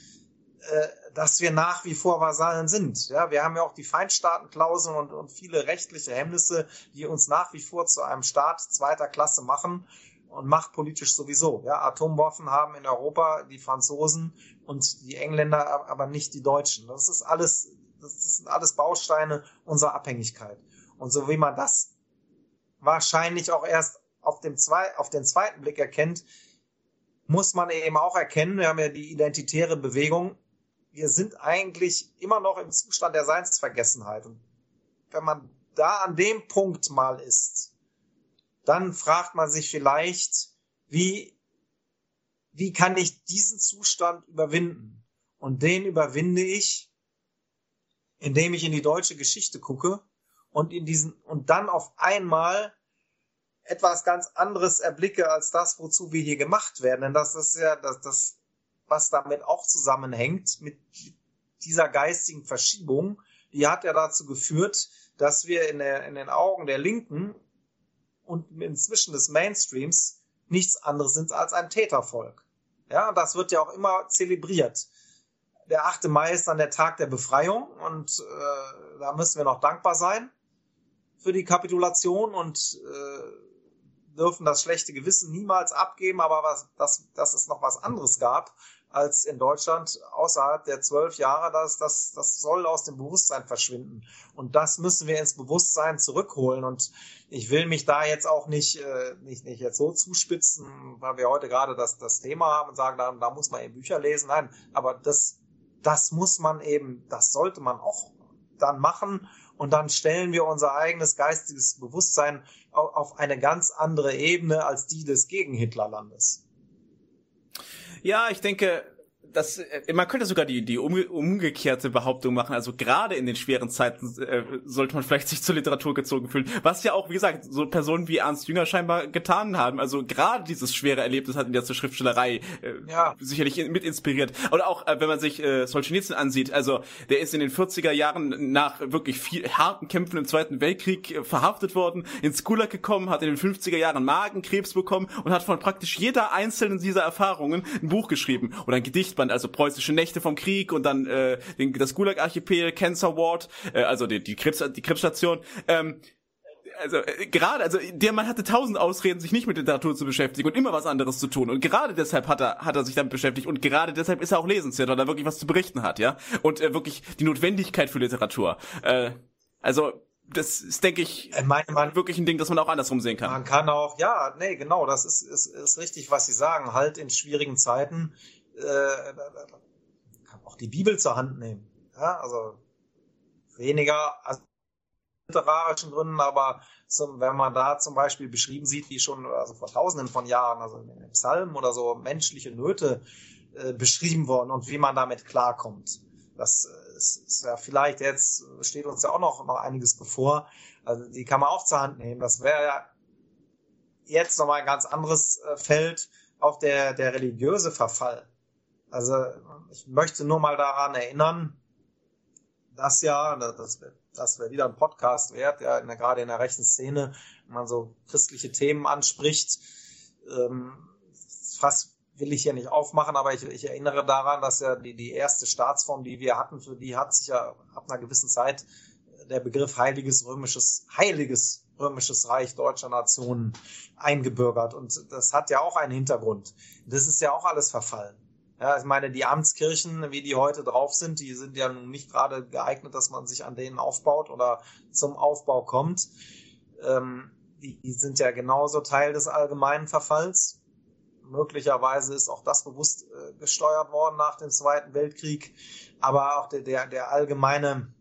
dass wir nach wie vor Vasallen sind. Ja, wir haben ja auch die Feindstaatenklauseln und, und viele rechtliche Hemmnisse, die uns nach wie vor zu einem Staat zweiter Klasse machen und machtpolitisch sowieso. Ja, Atomwaffen haben in Europa die Franzosen und die Engländer, aber nicht die Deutschen. Das ist alles, das sind alles Bausteine unserer Abhängigkeit. Und so wie man das wahrscheinlich auch erst auf dem zwei, auf den zweiten Blick erkennt, muss man eben auch erkennen, wir haben ja die identitäre Bewegung, wir sind eigentlich immer noch im Zustand der Seinsvergessenheit. Und wenn man da an dem Punkt mal ist, dann fragt man sich vielleicht, wie, wie kann ich diesen Zustand überwinden? Und den überwinde ich, indem ich in die deutsche Geschichte gucke und in diesen, und dann auf einmal etwas ganz anderes erblicke als das, wozu wir hier gemacht werden. Denn das ist ja das, das was damit auch zusammenhängt, mit dieser geistigen Verschiebung, die hat ja dazu geführt, dass wir in, der, in den Augen der Linken und inzwischen des Mainstreams nichts anderes sind als ein Tätervolk. Ja, das wird ja auch immer zelebriert. Der achte Mai ist dann der Tag der Befreiung und äh, da müssen wir noch dankbar sein für die Kapitulation und äh, dürfen das schlechte Gewissen niemals abgeben, aber was, dass, dass es noch was anderes gab als in Deutschland außerhalb der zwölf Jahre, das, das, das soll aus dem Bewusstsein verschwinden. Und das müssen wir ins Bewusstsein zurückholen. Und ich will mich da jetzt auch nicht, äh, nicht, nicht jetzt so zuspitzen, weil wir heute gerade das, das Thema haben und sagen, da, da muss man eben Bücher lesen. Nein, aber das, das muss man eben, das sollte man auch dann machen. Und dann stellen wir unser eigenes geistiges Bewusstsein auf, auf eine ganz andere Ebene als die des Gegen-Hitlerlandes. Ja, ich denke, das, man könnte sogar die, die umgekehrte Behauptung machen. Also gerade in den schweren Zeiten äh, sollte man vielleicht sich zur Literatur gezogen fühlen. Was ja auch, wie gesagt, so Personen wie Ernst Jünger scheinbar getan haben. Also gerade dieses schwere Erlebnis hat ihn ja zur Schriftstellerei äh, ja. sicherlich mit inspiriert. Oder auch, äh, wenn man sich äh, Solzhenitsyn ansieht. Also der ist in den vierziger Jahren nach wirklich viel harten Kämpfen im Zweiten Weltkrieg äh, verhaftet worden, ins Gulag gekommen, hat in den fünfziger Jahren Magenkrebs bekommen und hat von praktisch jeder einzelnen dieser Erfahrungen ein Buch geschrieben oder ein Gedicht. Also preußische Nächte vom Krieg und dann äh, den, das Gulag-Archipel, Cancer Ward, äh, also die, die, Krebs, die Krebsstation. Ähm, also äh, gerade, also der Mann hatte tausend Ausreden, sich nicht mit Literatur zu beschäftigen und immer was anderes zu tun. Und gerade deshalb hat er hat er sich damit beschäftigt und gerade deshalb ist er auch lesenswert, weil er wirklich was zu berichten hat, ja. Und äh, wirklich die Notwendigkeit für Literatur. Äh, also das ist, denke ich, ich meine, man, wirklich ein Ding, das man auch andersrum sehen kann. Man kann auch, ja, nee, genau, das ist, ist, ist richtig, was Sie sagen. Halt in schwierigen Zeiten Äh, kann auch die Bibel zur Hand nehmen. Ja, also weniger aus literarischen Gründen, aber zum, wenn man da zum Beispiel beschrieben sieht, wie schon also vor tausenden von Jahren, also in den Psalmen oder so, menschliche Nöte äh, beschrieben worden und wie man damit klarkommt. Das ist, ist ja vielleicht jetzt, steht uns ja auch noch, noch einiges bevor. Also die kann man auch zur Hand nehmen. Das wäre ja jetzt nochmal ein ganz anderes äh, Feld, auch der, der religiöse Verfall. Also ich möchte nur mal daran erinnern, dass ja, das wäre das wär wieder ein Podcast wert, ja, in der, gerade in der rechten Szene, wenn man so christliche Themen anspricht, ähm, fast will ich hier nicht aufmachen, aber ich, ich erinnere daran, dass ja die, die erste Staatsform, die wir hatten, für die hat sich ja ab einer gewissen Zeit der Begriff Heiliges Römisches, Heiliges Römisches Reich deutscher Nationen eingebürgert. Und das hat ja auch einen Hintergrund. Das ist ja auch alles verfallen. Ja, ich meine, die Amtskirchen, wie die heute drauf sind, die sind ja nun nicht gerade geeignet, dass man sich an denen aufbaut oder zum Aufbau kommt. Ähm, die, die sind ja genauso Teil des allgemeinen Verfalls. Möglicherweise ist auch das bewusst äh, gesteuert worden nach dem Zweiten Weltkrieg. Aber auch der, der, der allgemeine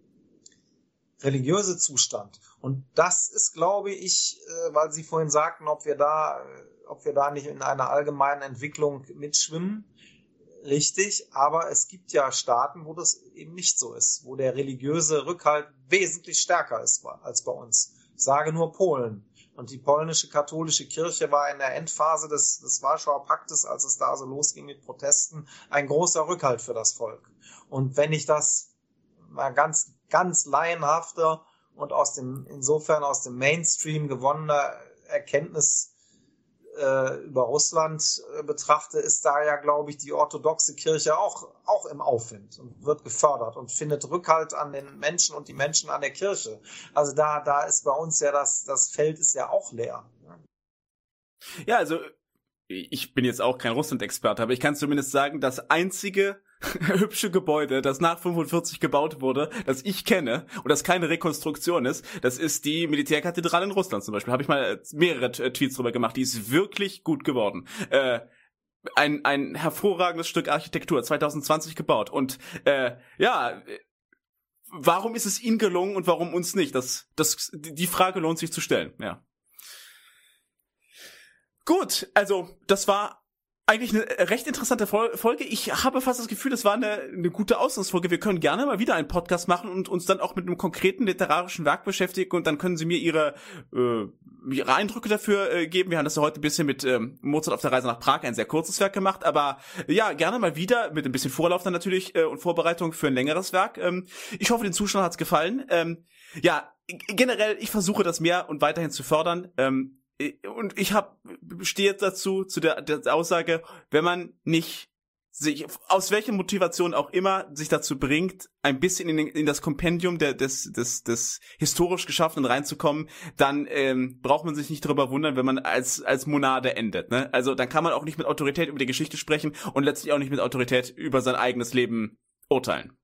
religiöse Zustand. Und das ist, glaube ich, äh, weil Sie vorhin sagten, ob wir da, äh, ob wir da nicht in einer allgemeinen Entwicklung mitschwimmen. Richtig, aber es gibt ja Staaten, wo das eben nicht so ist, wo der religiöse Rückhalt wesentlich stärker ist als bei uns. Ich sage nur Polen. Und die polnische katholische Kirche war in der Endphase des, des Warschauer Paktes, als es da so losging mit Protesten, ein großer Rückhalt für das Volk. Und wenn ich das mal ganz, ganz laienhafter und aus dem, insofern aus dem Mainstream gewonnener Erkenntnis äh, über Russland äh, betrachte, ist da ja, glaube ich, die orthodoxe Kirche auch, auch im Aufwind und wird gefördert und findet Rückhalt an den Menschen und die Menschen an der Kirche. Also da, da ist bei uns ja das, das Feld ist ja auch leer. Ja, also ich bin jetzt auch kein Russland-Experte, aber ich kann zumindest sagen, das einzige hübsche Gebäude, das nach fünfundvierzig gebaut wurde, das ich kenne und das keine Rekonstruktion ist, das ist die Militärkathedrale in Russland zum Beispiel. Habe ich mal mehrere Tweets drüber gemacht. Die ist wirklich gut geworden. Äh, ein ein hervorragendes Stück Architektur, zwanzig zwanzig gebaut. Und äh, ja, warum ist es ihnen gelungen und warum uns nicht? Das das die Frage lohnt sich zu stellen. Ja. Gut, also das war eigentlich eine recht interessante Folge. Ich habe fast das Gefühl, das war eine, eine gute Ausgangsfolge. Wir können gerne mal wieder einen Podcast machen und uns dann auch mit einem konkreten literarischen Werk beschäftigen und dann können Sie mir Ihre äh, Ihre Eindrücke dafür äh, geben. Wir haben das ja heute ein bisschen mit ähm, Mozart auf der Reise nach Prag, ein sehr kurzes Werk gemacht, aber ja, gerne mal wieder mit ein bisschen Vorlauf dann natürlich äh, und Vorbereitung für ein längeres Werk. Ähm, ich hoffe, den Zuschauern hat's gefallen. Ähm, ja, generell, ich versuche das mehr und weiterhin zu fördern. Ähm, Und ich hab, stehe jetzt dazu, zu der, der Aussage, wenn man nicht sich, aus welcher Motivation auch immer, sich dazu bringt, ein bisschen in, den, in das Kompendium der, des, des, des historisch Geschaffenen reinzukommen, dann ähm, braucht man sich nicht darüber wundern, wenn man als, als Monade endet. Ne? Also dann kann man auch nicht mit Autorität über die Geschichte sprechen und letztlich auch nicht mit Autorität über sein eigenes Leben urteilen.